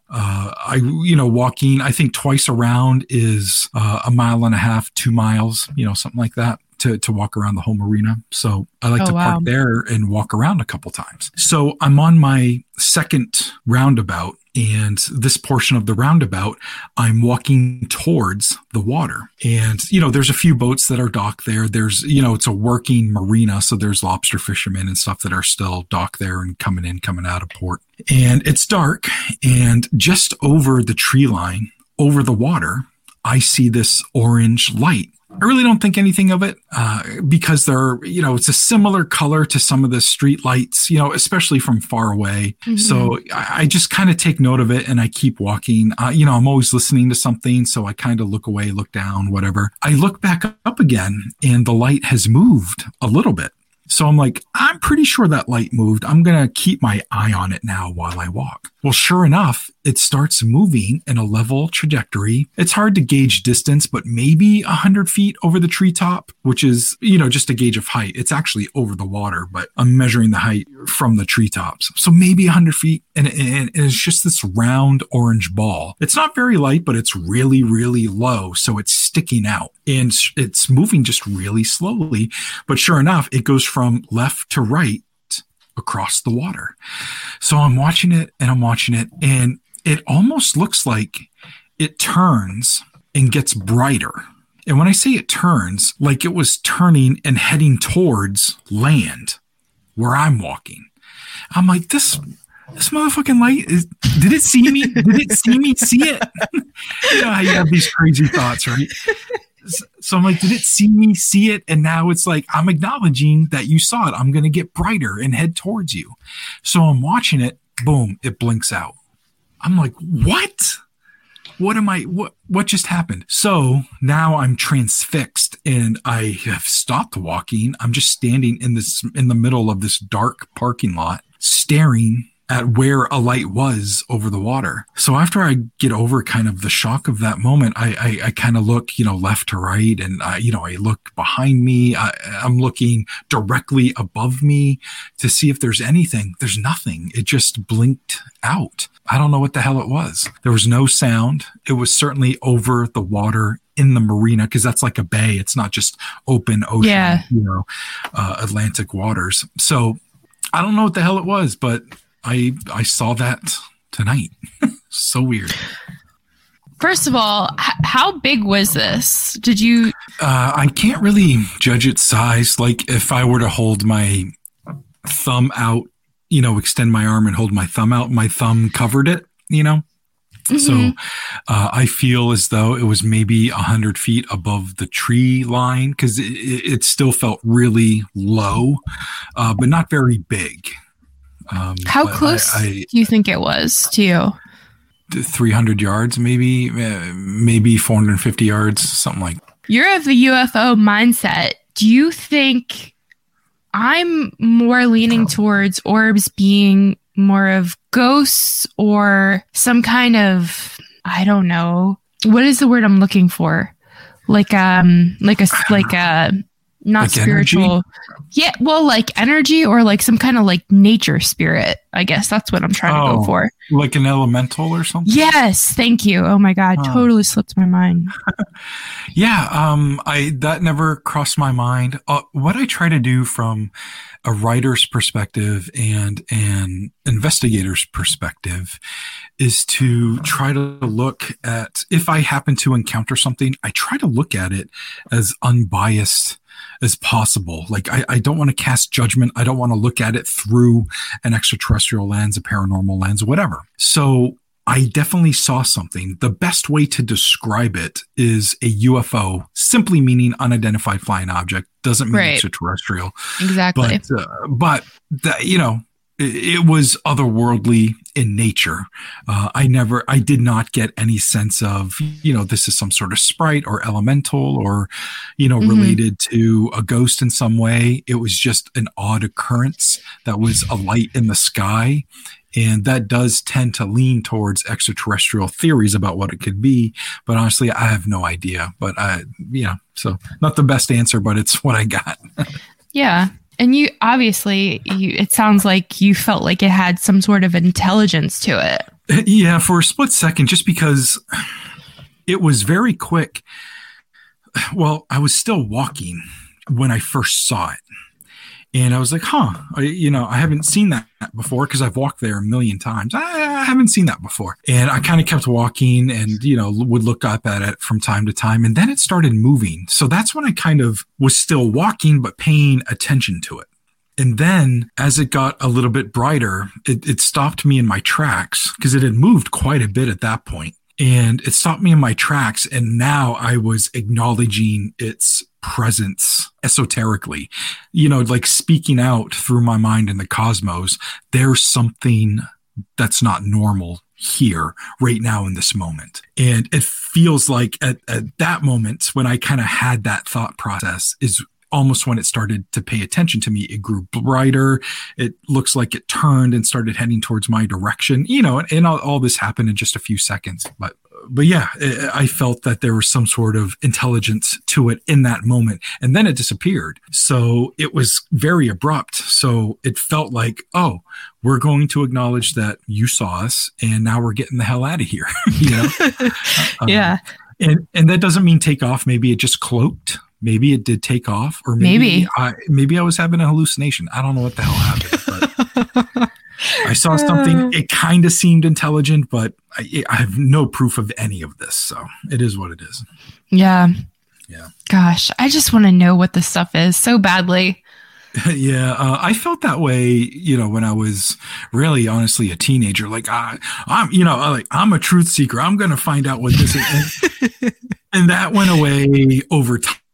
Walking, I think twice around is 1.5 miles, 2 miles, something like that. To walk around the whole marina. So I like to park there and walk around a couple times. So I'm on my second roundabout, and this portion of the roundabout, I'm walking towards the water. And, there's a few boats that are docked there. There's, it's a working marina. So there's lobster fishermen and stuff that are still docked there and coming out of port. And it's dark, and just over the tree line, over the water, I see this orange light. I really don't think anything of it because it's a similar color to some of the street lights, especially from far away. Mm-hmm. So I just kind of take note of it and I keep walking. I'm always listening to something. So I kind of look away, look down, whatever. I look back up again and the light has moved a little bit. So I'm like, I'm pretty sure that light moved. I'm going to keep my eye on it now while I walk. Well, sure enough, it starts moving in a level trajectory. It's hard to gauge distance, but maybe 100 feet over the treetop, which is, just a gauge of height. It's actually over the water, but I'm measuring the height from the treetops. So maybe 100 feet. And it's just this round orange ball. It's not very light, but it's really, really low. So it's sticking out and it's moving just really slowly. But sure enough, it goes from left to right across the water. So I'm watching it and it almost looks like it turns and gets brighter. And when I say it turns, like it was turning and heading towards land where I'm walking. I'm like, this motherfucking light did it see me? Did it see me see it? How you have these crazy thoughts, right? So I'm like, did it see me see it? And now it's like, I'm acknowledging that you saw it. I'm going to get brighter and head towards you. So I'm watching it. Boom, it blinks out. I'm like, what? what just happened? So now I'm transfixed and I have stopped walking. I'm just standing in the middle of this dark parking lot, staring at where a light was over the water. So after I get over kind of the shock of that moment, I kind of look, left to right, and I look behind me. I'm looking directly above me to see if there's anything. There's nothing. It just blinked out. I don't know what the hell it was. There was no sound. It was certainly over the water in the marina, because that's like a bay. It's not just open ocean, Atlantic waters. So I don't know what the hell it was, but I saw that tonight. So weird. First of all, how big was this? Did you? I can't really judge its size. Like if I were to hold my thumb out, extend my arm and hold my thumb out, my thumb covered it, Mm-hmm. So I feel as though it was maybe 100 feet above the tree line, because it still felt really low, but not very big. How close do you think it was to you? 300 yards, maybe 450 yards, something like that. You're of the UFO mindset. Do you think I'm more leaning towards orbs being more of ghosts or some kind of, I don't know, what is the word I'm looking for? Like not like spiritual. Energy? Yeah, well, like energy or like some kind of like nature spirit. I guess that's what I'm trying to go for. Like an elemental or something? Yes, thank you. Oh my God, totally slipped my mind. Yeah, that never crossed my mind. What I try to do from a writer's perspective and an investigator's perspective is to try to look at, if I happen to encounter something, I try to look at it as unbiased as possible. Like I don't want to cast judgment. I don't want to look at it through an extraterrestrial lens, a paranormal lens, whatever. So I definitely saw something. The best way to describe it is a UFO, simply meaning unidentified flying object, doesn't mean extraterrestrial. Exactly. But it was otherworldly in nature. I did not get any sense of, this is some sort of sprite or elemental or, related to a ghost in some way. It was just an odd occurrence that was a light in the sky. And that does tend to lean towards extraterrestrial theories about what it could be. But honestly, I have no idea. But, so not the best answer, but it's what I got. Yeah. And you obviously, it sounds like you felt like it had some sort of intelligence to it. Yeah, for a split second, just because it was very quick. Well, I was still walking when I first saw it. And I was like, I haven't seen that before, because I've walked there a million times. I haven't seen that before. And I kind of kept walking and, would look up at it from time to time. And then it started moving. So that's when I kind of was still walking, but paying attention to it. And then as it got a little bit brighter, it stopped me in my tracks, because it had moved quite a bit at that point. And it stopped me in my tracks. And now I was acknowledging its presence esoterically, like speaking out through my mind in the cosmos. There's something that's not normal here right now in this moment. And it feels like at that moment when I kind of had that thought process is almost when it started to pay attention to me. It grew brighter. It looks like it turned and started heading towards my direction, and all this happened in just a few seconds. But yeah, I felt that there was some sort of intelligence to it in that moment, and then it disappeared. So it was very abrupt. So it felt like, we're going to acknowledge that you saw us, and now we're getting the hell out of here. Yeah. And that doesn't mean take off. Maybe it just cloaked. Maybe it did take off, or maybe I was having a hallucination. I don't know what the hell happened, but I saw something. It kind of seemed intelligent, but I have no proof of any of this. So it is what it is. Yeah. Yeah. Gosh, I just want to know what this stuff is so badly. Yeah, I felt that way, when I was really, honestly, a teenager. Like I'm a truth seeker. I'm going to find out what this is. And that went away over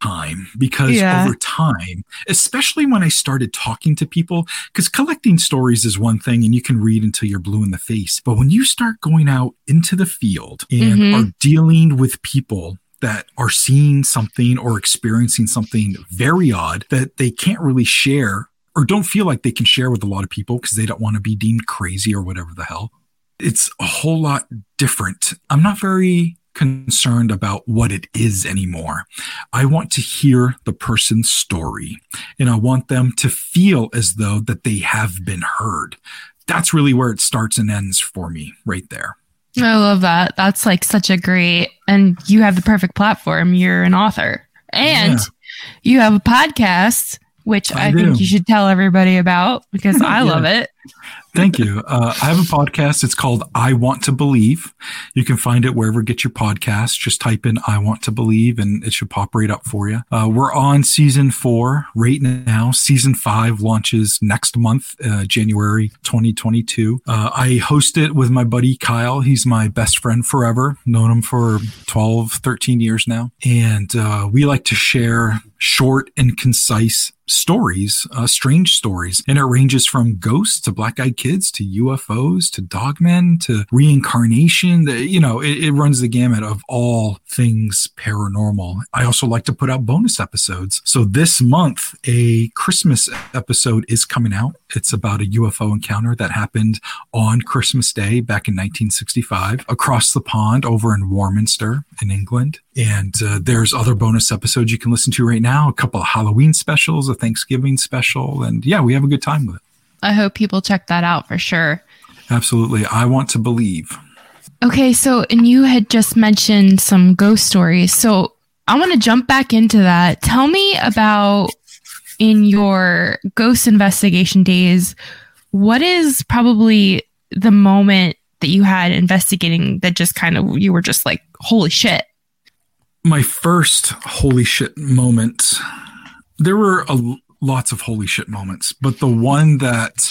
time, because over time, especially when I started talking to people, because collecting stories is one thing and you can read until you're blue in the face. But when you start going out into the field and are dealing with people that are seeing something or experiencing something very odd that they can't really share or don't feel like they can share with a lot of people because they don't want to be deemed crazy or whatever the hell, it's a whole lot different. I'm not very concerned about what it is anymore. I want to hear the person's story, and I want them to feel as though that they have been heard. That's really where it starts and ends for me right there. I love that. That's like such a great, and you have the perfect platform. You're an author and you have a podcast, which I think you should tell everybody about because I love it. Thank you. I have a podcast. It's called I Want to Believe. You can find it wherever you get your podcasts. Just type in I Want to Believe and it should pop right up for you. We're on season 4 right now. Season 5 launches next month, January 2022. I host it with my buddy Kyle. He's my best friend forever. Known him for 12, 13 years now. And we like to share short and concise stories, strange stories. And it ranges from ghosts to black-eyed kids to UFOs to dogmen to reincarnation. It runs the gamut of all things paranormal. I also like to put out bonus episodes. So this month, a Christmas episode is coming out. It's about a UFO encounter that happened on Christmas Day back in 1965 across the pond over in Warminster in England. And there's other bonus episodes you can listen to right now, a couple of Halloween specials, a Thanksgiving special. And yeah, we have a good time with it. I hope people check that out for sure. Absolutely. I Want to Believe. Okay, so, and you had just mentioned some ghost stories. So I want to jump back into that. Tell me about, in your ghost investigation days, what is probably the moment that you had investigating that just kind of, you were just like, holy shit? My first holy shit moment, there were lots of holy shit moments, but the one that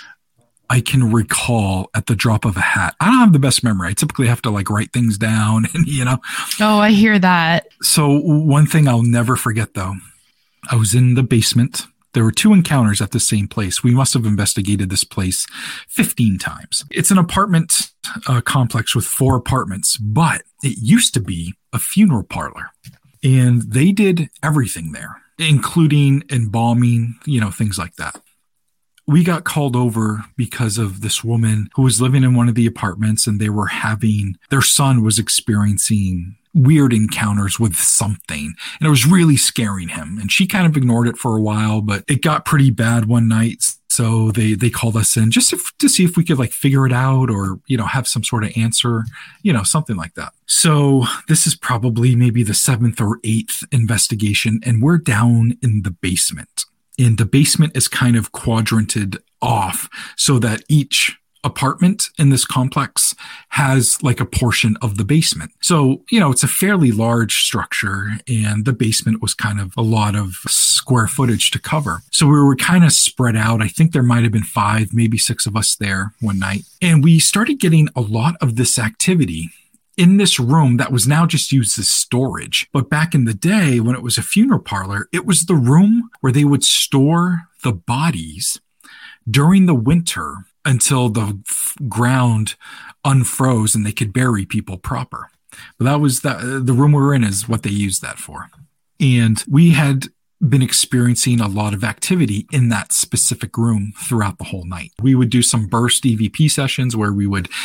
I can recall at the drop of a hat. I don't have the best memory. I typically have to write things down and, Oh, I hear that. So one thing I'll never forget though, I was in the basement. There were 2 encounters at the same place. We must have investigated this place 15 times. It's an apartment complex with 4 apartments, but it used to be a funeral parlor. And they did everything there, including embalming, things like that. We got called over because of this woman who was living in one of the apartments, and their son was experiencing weird encounters with something, and it was really scaring him. And she kind of ignored it for a while, but it got pretty bad one night. So they called us in just to see if we could figure it out or, have some sort of answer, something like that. So this is probably maybe the 7th or 8th investigation, and we're down in the basement. And the basement is kind of quadranted off so that each apartment in this complex has a portion of the basement. So, it's a fairly large structure, and the basement was kind of a lot of square footage to cover. So we were kind of spread out. I think there might have been 5, maybe 6 of us there one night. And we started getting a lot of this activity in this room that was now just used as storage. But back in the day, when it was a funeral parlor, it was the room where they would store the bodies during the winter until the ground unfroze and they could bury people proper. But the room we were in is what they used that for. And we had been experiencing a lot of activity in that specific room throughout the whole night. We would do some burst EVP sessions where we would,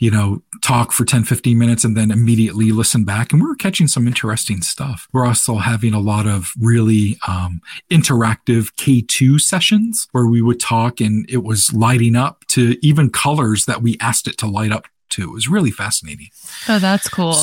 talk for 10, 15 minutes and then immediately listen back. And we were catching some interesting stuff. We're also having a lot of really interactive K2 sessions where we would talk and it was lighting up to even colors that we asked it to light up to. It was really fascinating. Oh, that's cool.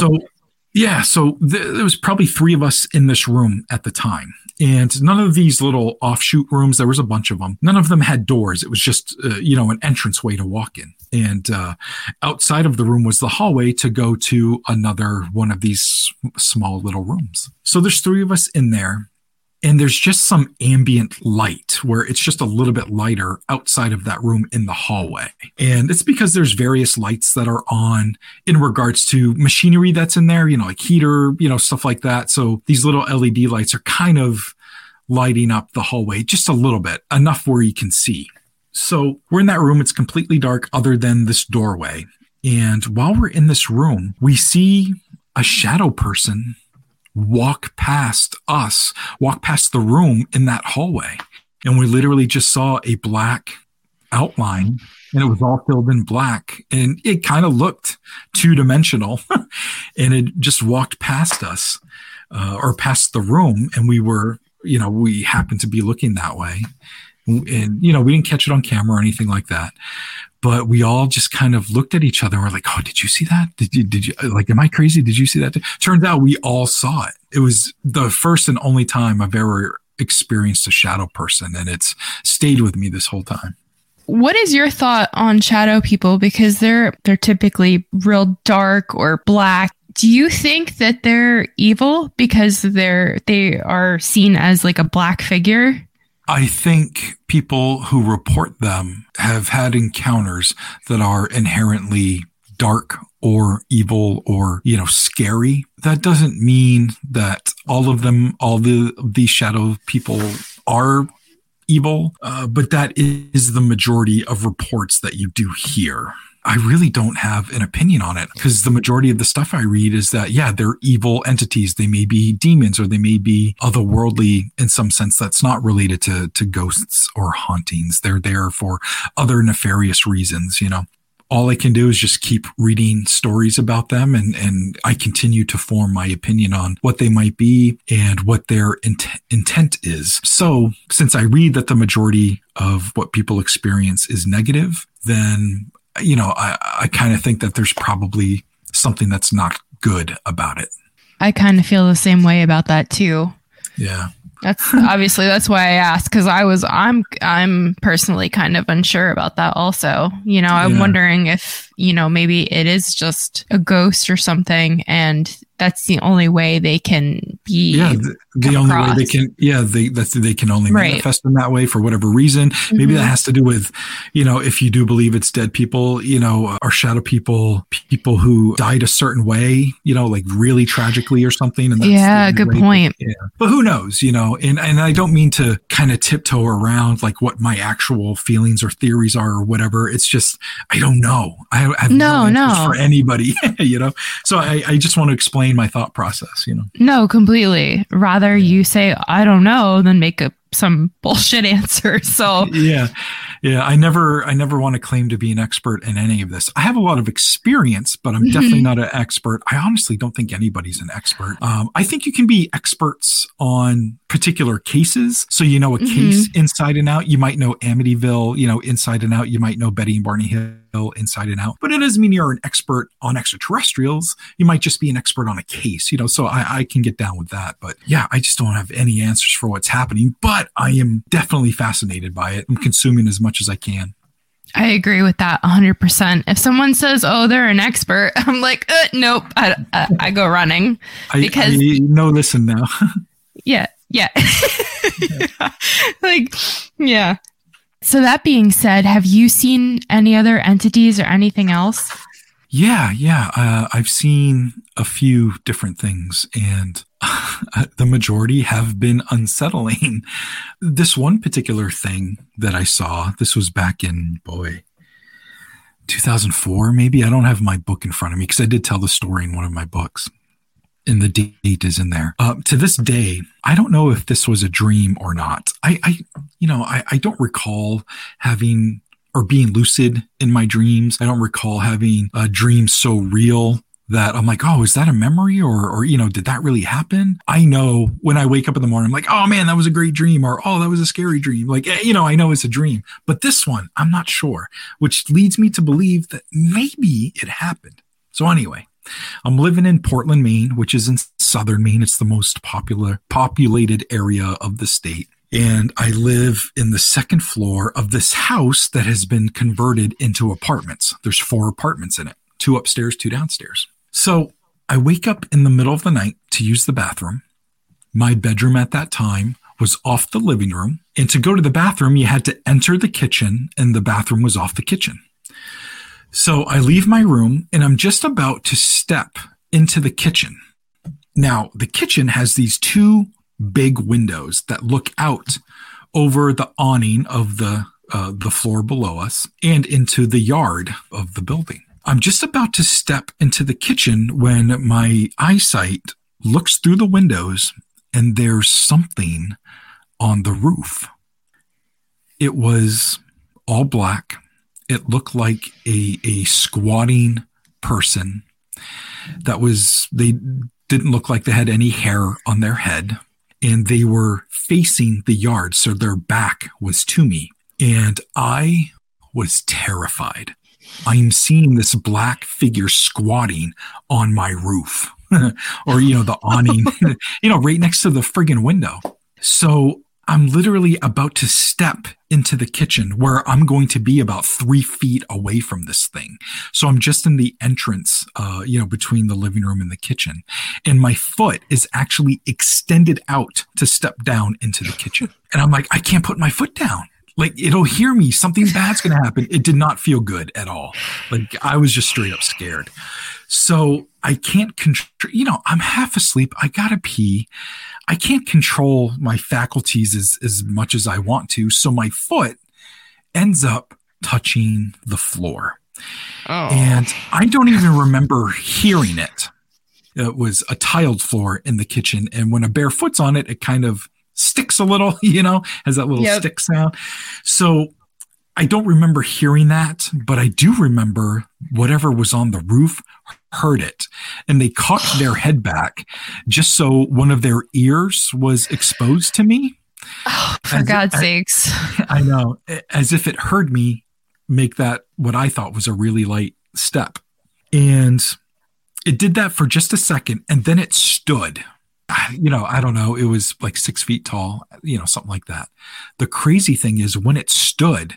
So there was probably 3 of us in this room at the time. And none of these little offshoot rooms, there was a bunch of them. None of them had doors. It was just, an entranceway to walk in. And outside of the room was the hallway to go to another one of these small little rooms. So there's 3 of us in there. And there's just some ambient light where it's just a little bit lighter outside of that room in the hallway. And it's because there's various lights that are on in regards to machinery that's in there, like heater, stuff like that. So these little LED lights are kind of lighting up the hallway just a little bit, enough where you can see. So we're in that room. It's completely dark other than this doorway. And while we're in this room, we see a shadow person walk past the room in that hallway. And we literally just saw a black outline, and it was all filled in black, and it kind of looked two-dimensional. And it just walked past us, or past the room. And we happened to be looking that way. And, we didn't catch it on camera or anything like that. But we all just kind of looked at each other and we're like, oh, did you see that? Did you like, am I crazy? Did you see that? Turns out we all saw it. It was the first and only time I've ever experienced a shadow person, and it's stayed with me this whole time. What is your thought on shadow people? Because they're typically real dark or black. Do you think that they're evil because they are seen as like a black figure? I think people who report them have had encounters that are inherently dark or evil or, scary. That doesn't mean that all these shadow people are evil, but that is the majority of reports that you do hear. I really don't have an opinion on it, because the majority of the stuff I read is that, they're evil entities. They may be demons, or they may be otherworldly in some sense that's not related to ghosts or hauntings. They're there for other nefarious reasons, All I can do is just keep reading stories about them, and I continue to form my opinion on what they might be and what their intent is. So since I read that the majority of what people experience is negative, then I kind of think that there's probably something that's not good about it. I kind of feel the same way about that too. Yeah. That's why I asked, because I'm personally kind of unsure about that also. I'm wondering if, maybe it is just a ghost or something, and that's the only way they can be. Yeah, the only way they can. Yeah, they can only manifest in that way for whatever reason. Mm-hmm. Maybe that has to do with, if you do believe it's dead people, or shadow people who died a certain way, like really tragically or something. And that's good point. But who knows, and I don't mean to kind of tiptoe around like what my actual feelings or theories are or whatever. It's just, I don't know. I have no answers for anybody, So I just want to explain my thought process, No, completely. Rather you say, I don't know, than make up some bullshit answer. So yeah. I never want to claim to be an expert in any of this. I have a lot of experience, but I'm definitely not an expert. I honestly don't think anybody's an expert. I think you can be experts on particular cases. So a case inside and out. You might know Amityville, inside and out. You might know Betty and Barney Hill inside and out. But it doesn't mean you're an expert on extraterrestrials. You might just be an expert on a case, so I can get down with that. But I just don't have any answers for what's happening. But I am definitely fascinated by it. I'm consuming as much as I can. I agree with that 100%. If someone says, oh, they're an expert, I'm like, nope, I go running. Because listen now. Yeah. So that being said, have you seen any other entities or anything else? Yeah. I've seen a few different things, and the majority have been unsettling. This one particular thing that I saw, this was back in, 2004, maybe. I don't have my book in front of me because I did tell the story in one of my books, and the date is in there. To this day, I don't know if this was a dream or not. I don't recall having or being lucid in my dreams. I don't recall having a dream so real that I'm like, oh, is that a memory or did that really happen? I know when I wake up in the morning, I'm like, oh man, that was a great dream, or, oh, that was a scary dream. Like, I know it's a dream, but this one, I'm not sure, which leads me to believe that maybe it happened. So anyway, I'm living in Portland, Maine, which is in southern Maine. It's the most populated area of the state. And I live in the second floor of this house that has been converted into apartments. There's 4 apartments in it, 2 upstairs, 2 downstairs. So I wake up in the middle of the night to use the bathroom. My bedroom at that time was off the living room. And to go to the bathroom, you had to enter the kitchen, and the bathroom was off the kitchen. So I leave my room, and I'm just about to step into the kitchen. Now, the kitchen has these two big windows that look out over the awning of the floor below us and into the yard of the building. I'm just about to step into the kitchen when my eyesight looks through the windows, and there's something on the roof. It was all black. It looked like a squatting person they didn't look like they had any hair on their head, and they were facing the yard. So their back was to me, and I was terrified. I'm seeing this black figure squatting on my roof or, the awning, right next to the friggin' window. So I'm literally about to step into the kitchen where I'm going to be about 3 feet away from this thing. So I'm just in the entrance, between the living room and the kitchen. And my foot is actually extended out to step down into the kitchen. And I'm like, I can't put my foot down. Like, it'll hear me. Something bad's going to happen. It did not feel good at all. Like, I was just straight up scared. So I can't control, I'm half asleep. I got to pee. I can't control my faculties as much as I want to. So my foot ends up touching the floor. Oh. And I don't even remember hearing it. It was a tiled floor in the kitchen. And when a bare foot's on it, it kind of sticks a little, has that little stick sound. So I don't remember hearing that, but I do remember whatever was on the roof heard it. And they cocked their head back just so one of their ears was exposed to me. Oh, for God's sakes. I know. As if it heard me make that what I thought was a really light step. And it did that for just a second, and then it stood. I don't know. It was like 6 feet tall, something like that. The crazy thing is when it stood,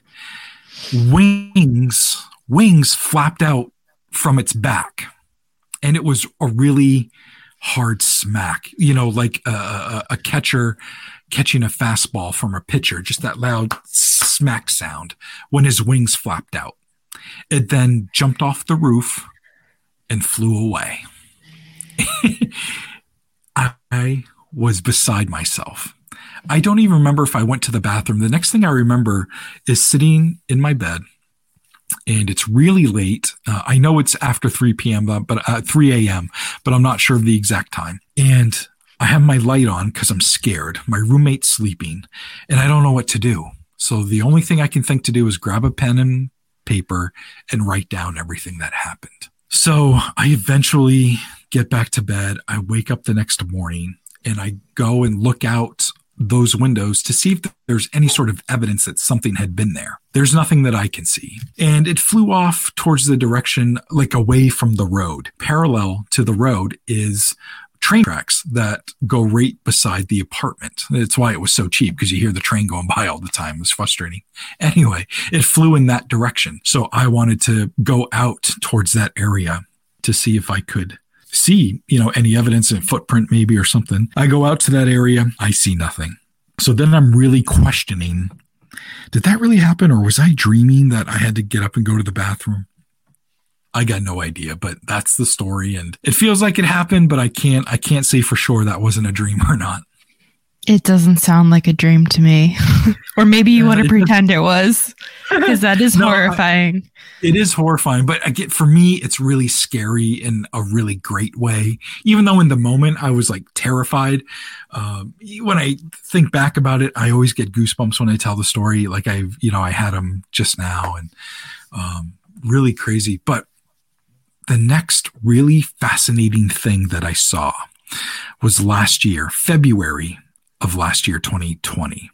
wings flapped out from its back. And it was a really hard smack, like a catcher catching a fastball from a pitcher, just that loud smack sound when his wings flapped out. It then jumped off the roof and flew away. I was beside myself. I don't even remember if I went to the bathroom. The next thing I remember is sitting in my bed, and it's really late. I know it's after 3 p.m., but 3 a.m., but I'm not sure of the exact time. And I have my light on because I'm scared. My roommate's sleeping, and I don't know what to do. So the only thing I can think to do is grab a pen and paper and write down everything that happened. So I eventually get back to bed. I wake up the next morning, and I go and look out those windows to see if there's any sort of evidence that something had been there. There's nothing that I can see. And it flew off towards the direction, like away from the road. Parallel to the road is train tracks that go right beside the apartment. That's why it was so cheap, because you hear the train going by all the time. It was frustrating. Anyway, it flew in that direction. So I wanted to go out towards that area to see if I could see, any evidence, a footprint maybe or something. I go out to that area. I see nothing. So then I'm really questioning, did that really happen? Or was I dreaming that I had to get up and go to the bathroom? I got no idea, but that's the story. And it feels like it happened, but I can't say for sure that wasn't a dream or not. It doesn't sound like a dream to me. Or maybe you want to pretend it was, because that is horrifying. It is horrifying, but for me, it's really scary in a really great way. Even though in the moment I was like terrified, when I think back about it, I always get goosebumps when I tell the story. Like I had them just now, and really crazy. But the next really fascinating thing that I saw was last year, February of last year, 2020.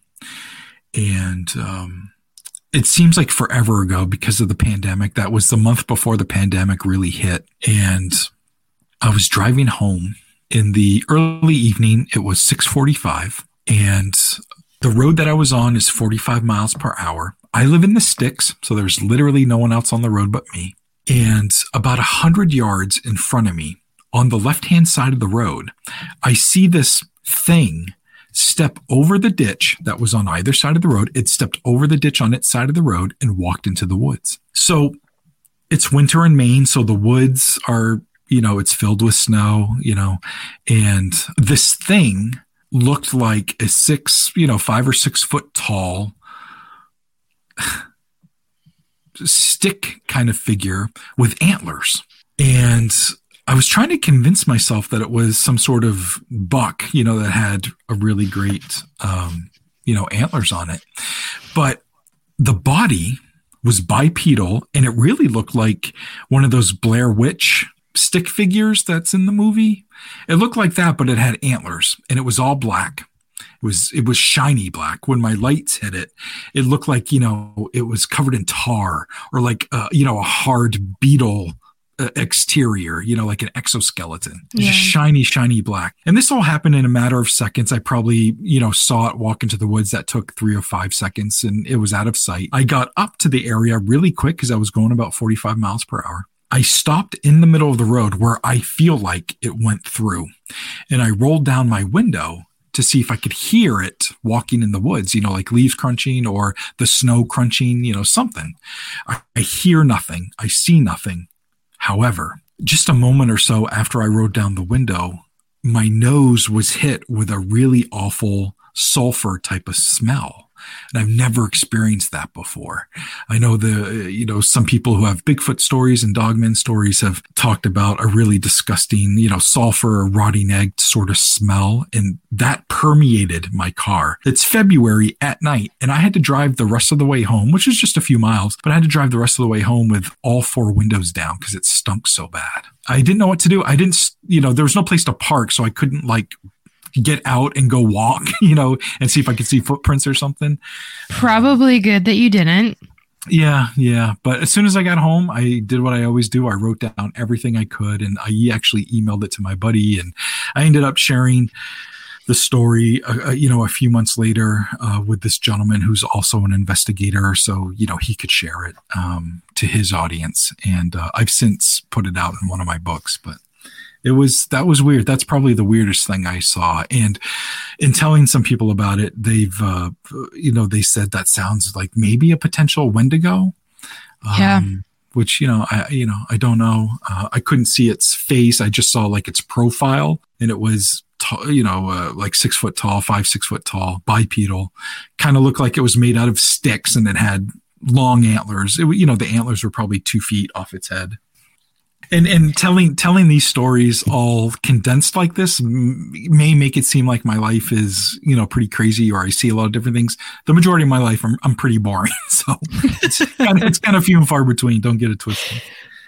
And it seems like forever ago because of the pandemic. That was the month before the pandemic really hit. And I was driving home in the early evening. It was 6:45, and the road that I was on is 45 miles per hour. I live in the sticks, so there's literally no one else on the road but me. And about 100 yards in front of me, on the left-hand side of the road, I see this thing step over the ditch that was on either side of the road. It stepped over the ditch on its side of the road and walked into the woods. So it's winter in Maine, so the woods are, it's filled with snow, and this thing looked like a 5 or 6 foot tall stick kind of figure with antlers. And I was trying to convince myself that it was some sort of buck, that had a really great, antlers on it. But the body was bipedal, and it really looked like one of those Blair Witch stick figures that's in the movie. It looked like that, but it had antlers, and it was all black. It was shiny black. When my lights hit it, it looked like, it was covered in tar, or like, a hard beetle exterior, like an exoskeleton. Yeah. Just shiny black. And this all happened in a matter of seconds. I probably, saw it walk into the woods. That took 3 or 5 seconds, and it was out of sight. I got up to the area really quick because I was going about 45 miles per hour. I stopped in the middle of the road where I feel like it went through, and I rolled down my window to see if I could hear it walking in the woods, like leaves crunching or the snow crunching, something. I hear nothing. I see nothing. However, just a moment or so after I rolled down the window, my nose was hit with a really awful sulfur type of smell. And I've never experienced that before. I know some people who have Bigfoot stories and Dogman stories have talked about a really disgusting, sulfur or rotting egg sort of smell. And that permeated my car. It's February at night, and I had to drive the rest of the way home, which is just a few miles, but I had to drive the rest of the way home with all 4 windows down because it stunk so bad. I didn't know what to do. There was no place to park, so I couldn't get out and go walk, and see if I could see footprints or something. Probably good that you didn't. Yeah. But as soon as I got home, I did what I always do. I wrote down everything I could, and I actually emailed it to my buddy, and I ended up sharing the story, a few months later, with this gentleman who's also an investigator. So, he could share it, to his audience. And, I've since put it out in one of my books, but that was weird. That's probably the weirdest thing I saw. And in telling some people about it, they've, they said that sounds like maybe a potential Wendigo. Yeah. Which, I don't know. I couldn't see its face. I just saw its profile, and it was, 6 foot tall, 5-6 foot tall, bipedal, kind of looked like it was made out of sticks, and it had long antlers. The antlers were probably 2 feet off its head. And telling these stories all condensed like this may make it seem like my life is, pretty crazy, or I see a lot of different things. The majority of my life, I'm pretty boring. So it's kind of few and far between. Don't get it twisted.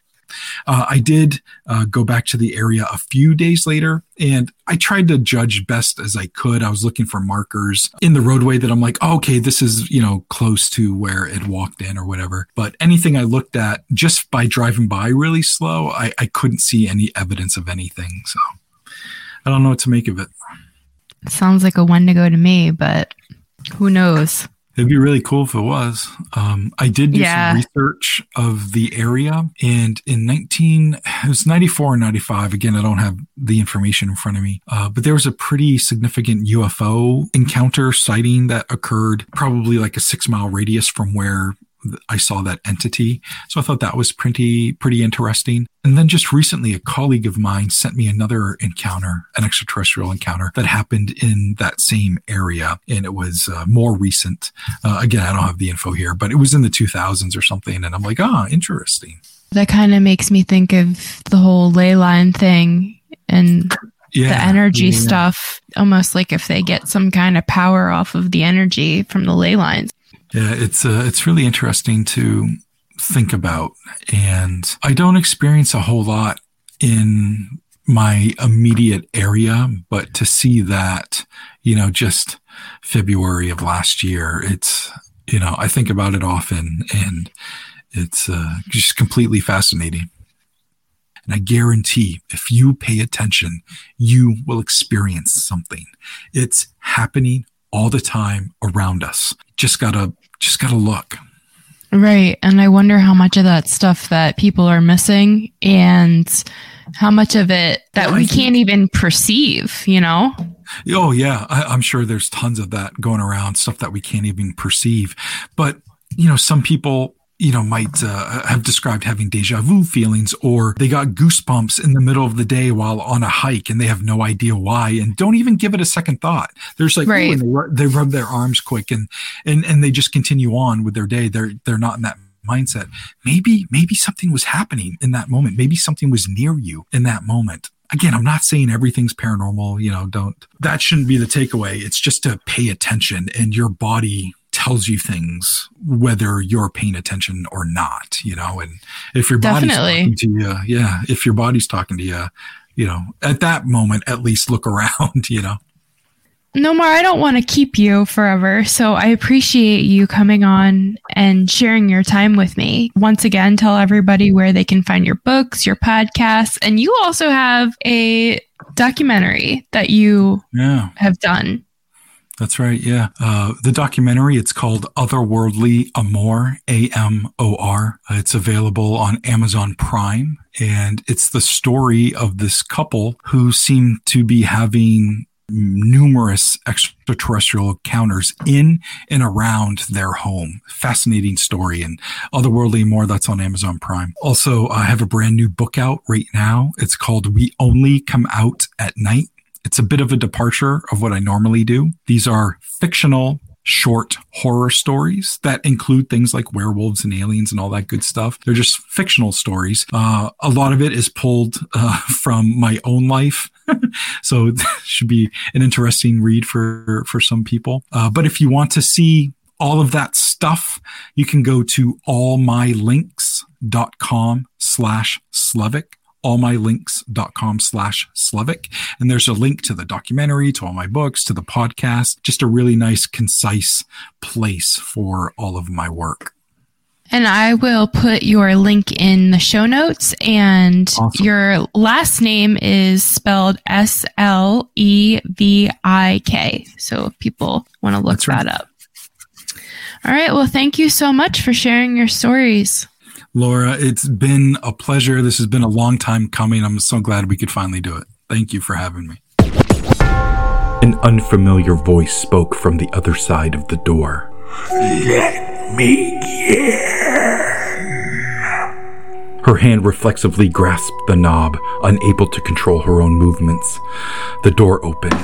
I did go back to the area a few days later, and I tried to judge best as I could. I was looking for markers in the roadway that I'm like, oh, okay, this is, close to where it walked in or whatever. But anything I looked at just by driving by really slow, I couldn't see any evidence of anything. So I don't know what to make of it. Sounds like a Wendigo to me, but who knows? It'd be really cool if it was. I did do some research of the area, and it was 94 or 95. Again, I don't have the information in front of me, but there was a pretty significant UFO encounter sighting that occurred probably like a 6-mile radius from where I saw that entity. So I thought that was pretty interesting. And then just recently, a colleague of mine sent me another encounter, an extraterrestrial encounter that happened in that same area. And it was more recent. Again, I don't have the info here, but it was in the 2000s or something. And I'm like, interesting. That kind of makes me think of the whole ley line thing and the energy stuff, almost like if they get some kind of power off of the energy from the ley lines. Yeah, it's really interesting to think about, and I don't experience a whole lot in my immediate area, but to see that, just February of last year, it's, I think about it often, and it's just completely fascinating. And I guarantee if you pay attention, you will experience something. It's happening all the time around us. Just gotta look. Right. And I wonder how much of that stuff that people are missing, and how much of it that we can't even perceive, Oh, yeah. I'm sure there's tons of that going around, stuff that we can't even perceive. But, some people, might have described having deja vu feelings, or they got goosebumps in the middle of the day while on a hike and they have no idea why and don't even give it a second thought. There's like, right. they rub their arms quick and they just continue on with their day. They're not in that mindset. Maybe something was happening in that moment. Maybe something was near you in that moment. Again, I'm not saying everything's paranormal, that shouldn't be the takeaway. It's just to pay attention, and your body tells you things whether you're paying attention or not, and if your body's talking to you, if your body's talking to you, at that moment, at least look around, Nomar, I don't want to keep you forever, so I appreciate you coming on and sharing your time with me. Once again, tell everybody where they can find your books, your podcasts, and you also have a documentary that you have done. That's right, yeah. The documentary, it's called Otherworldly Amor, AMOR. It's available on Amazon Prime, and it's the story of this couple who seem to be having numerous extraterrestrial encounters in and around their home. Fascinating story. And Otherworldly More, that's on Amazon Prime. Also, I have a brand new book out right now. It's called We Only Come Out at Night. It's a bit of a departure of what I normally do. These are fictional short horror stories that include things like werewolves and aliens and all that good stuff. They're just fictional stories. A lot of it is pulled from my own life. So it should be an interesting read for some people. But if you want to see all of that stuff, you can go to allmylinks.com/Slevik. allmylinks.com/Slevik. And there's a link to the documentary, to all my books, to the podcast, just a really nice, concise place for all of my work. And I will put your link in the show notes. And awesome. Your last name is spelled Slevik. So if people want to look that up. All right. Well, thank you so much for sharing your stories. Laura, it's been a pleasure. This has been a long time coming. I'm so glad we could finally do it. Thank you for having me. An unfamiliar voice spoke from the other side of the door. Let me in. Her hand reflexively grasped the knob, unable to control her own movements. The door opened.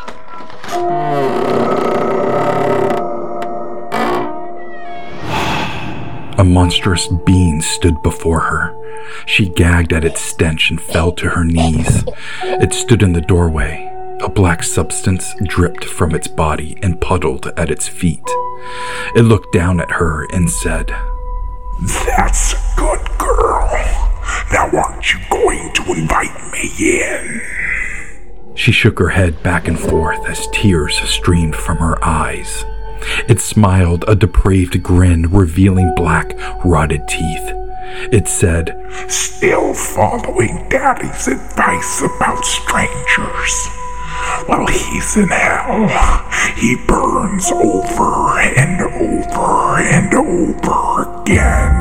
A monstrous being stood before her. She gagged at its stench and fell to her knees. It stood in the doorway. A black substance dripped from its body and puddled at its feet. It looked down at her and said, "That's a good girl. Now aren't you going to invite me in?" She shook her head back and forth as tears streamed from her eyes. It smiled, a depraved grin revealing black, rotted teeth. It said, "Still following Daddy's advice about strangers? While he's in hell, he burns over and over and over again."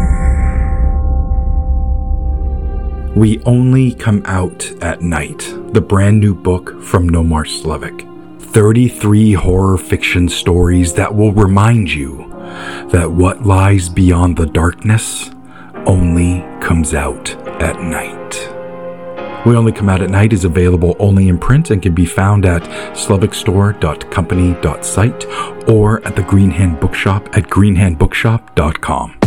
We Only Come Out at Night, the brand new book from Nomar Slevik. 33 horror fiction stories that will remind you that what lies beyond the darkness only comes out at night. We Only Come Out at Night is available only in print and can be found at slevikstore.company.site or at the Green Hand Bookshop at greenhandbookshop.com.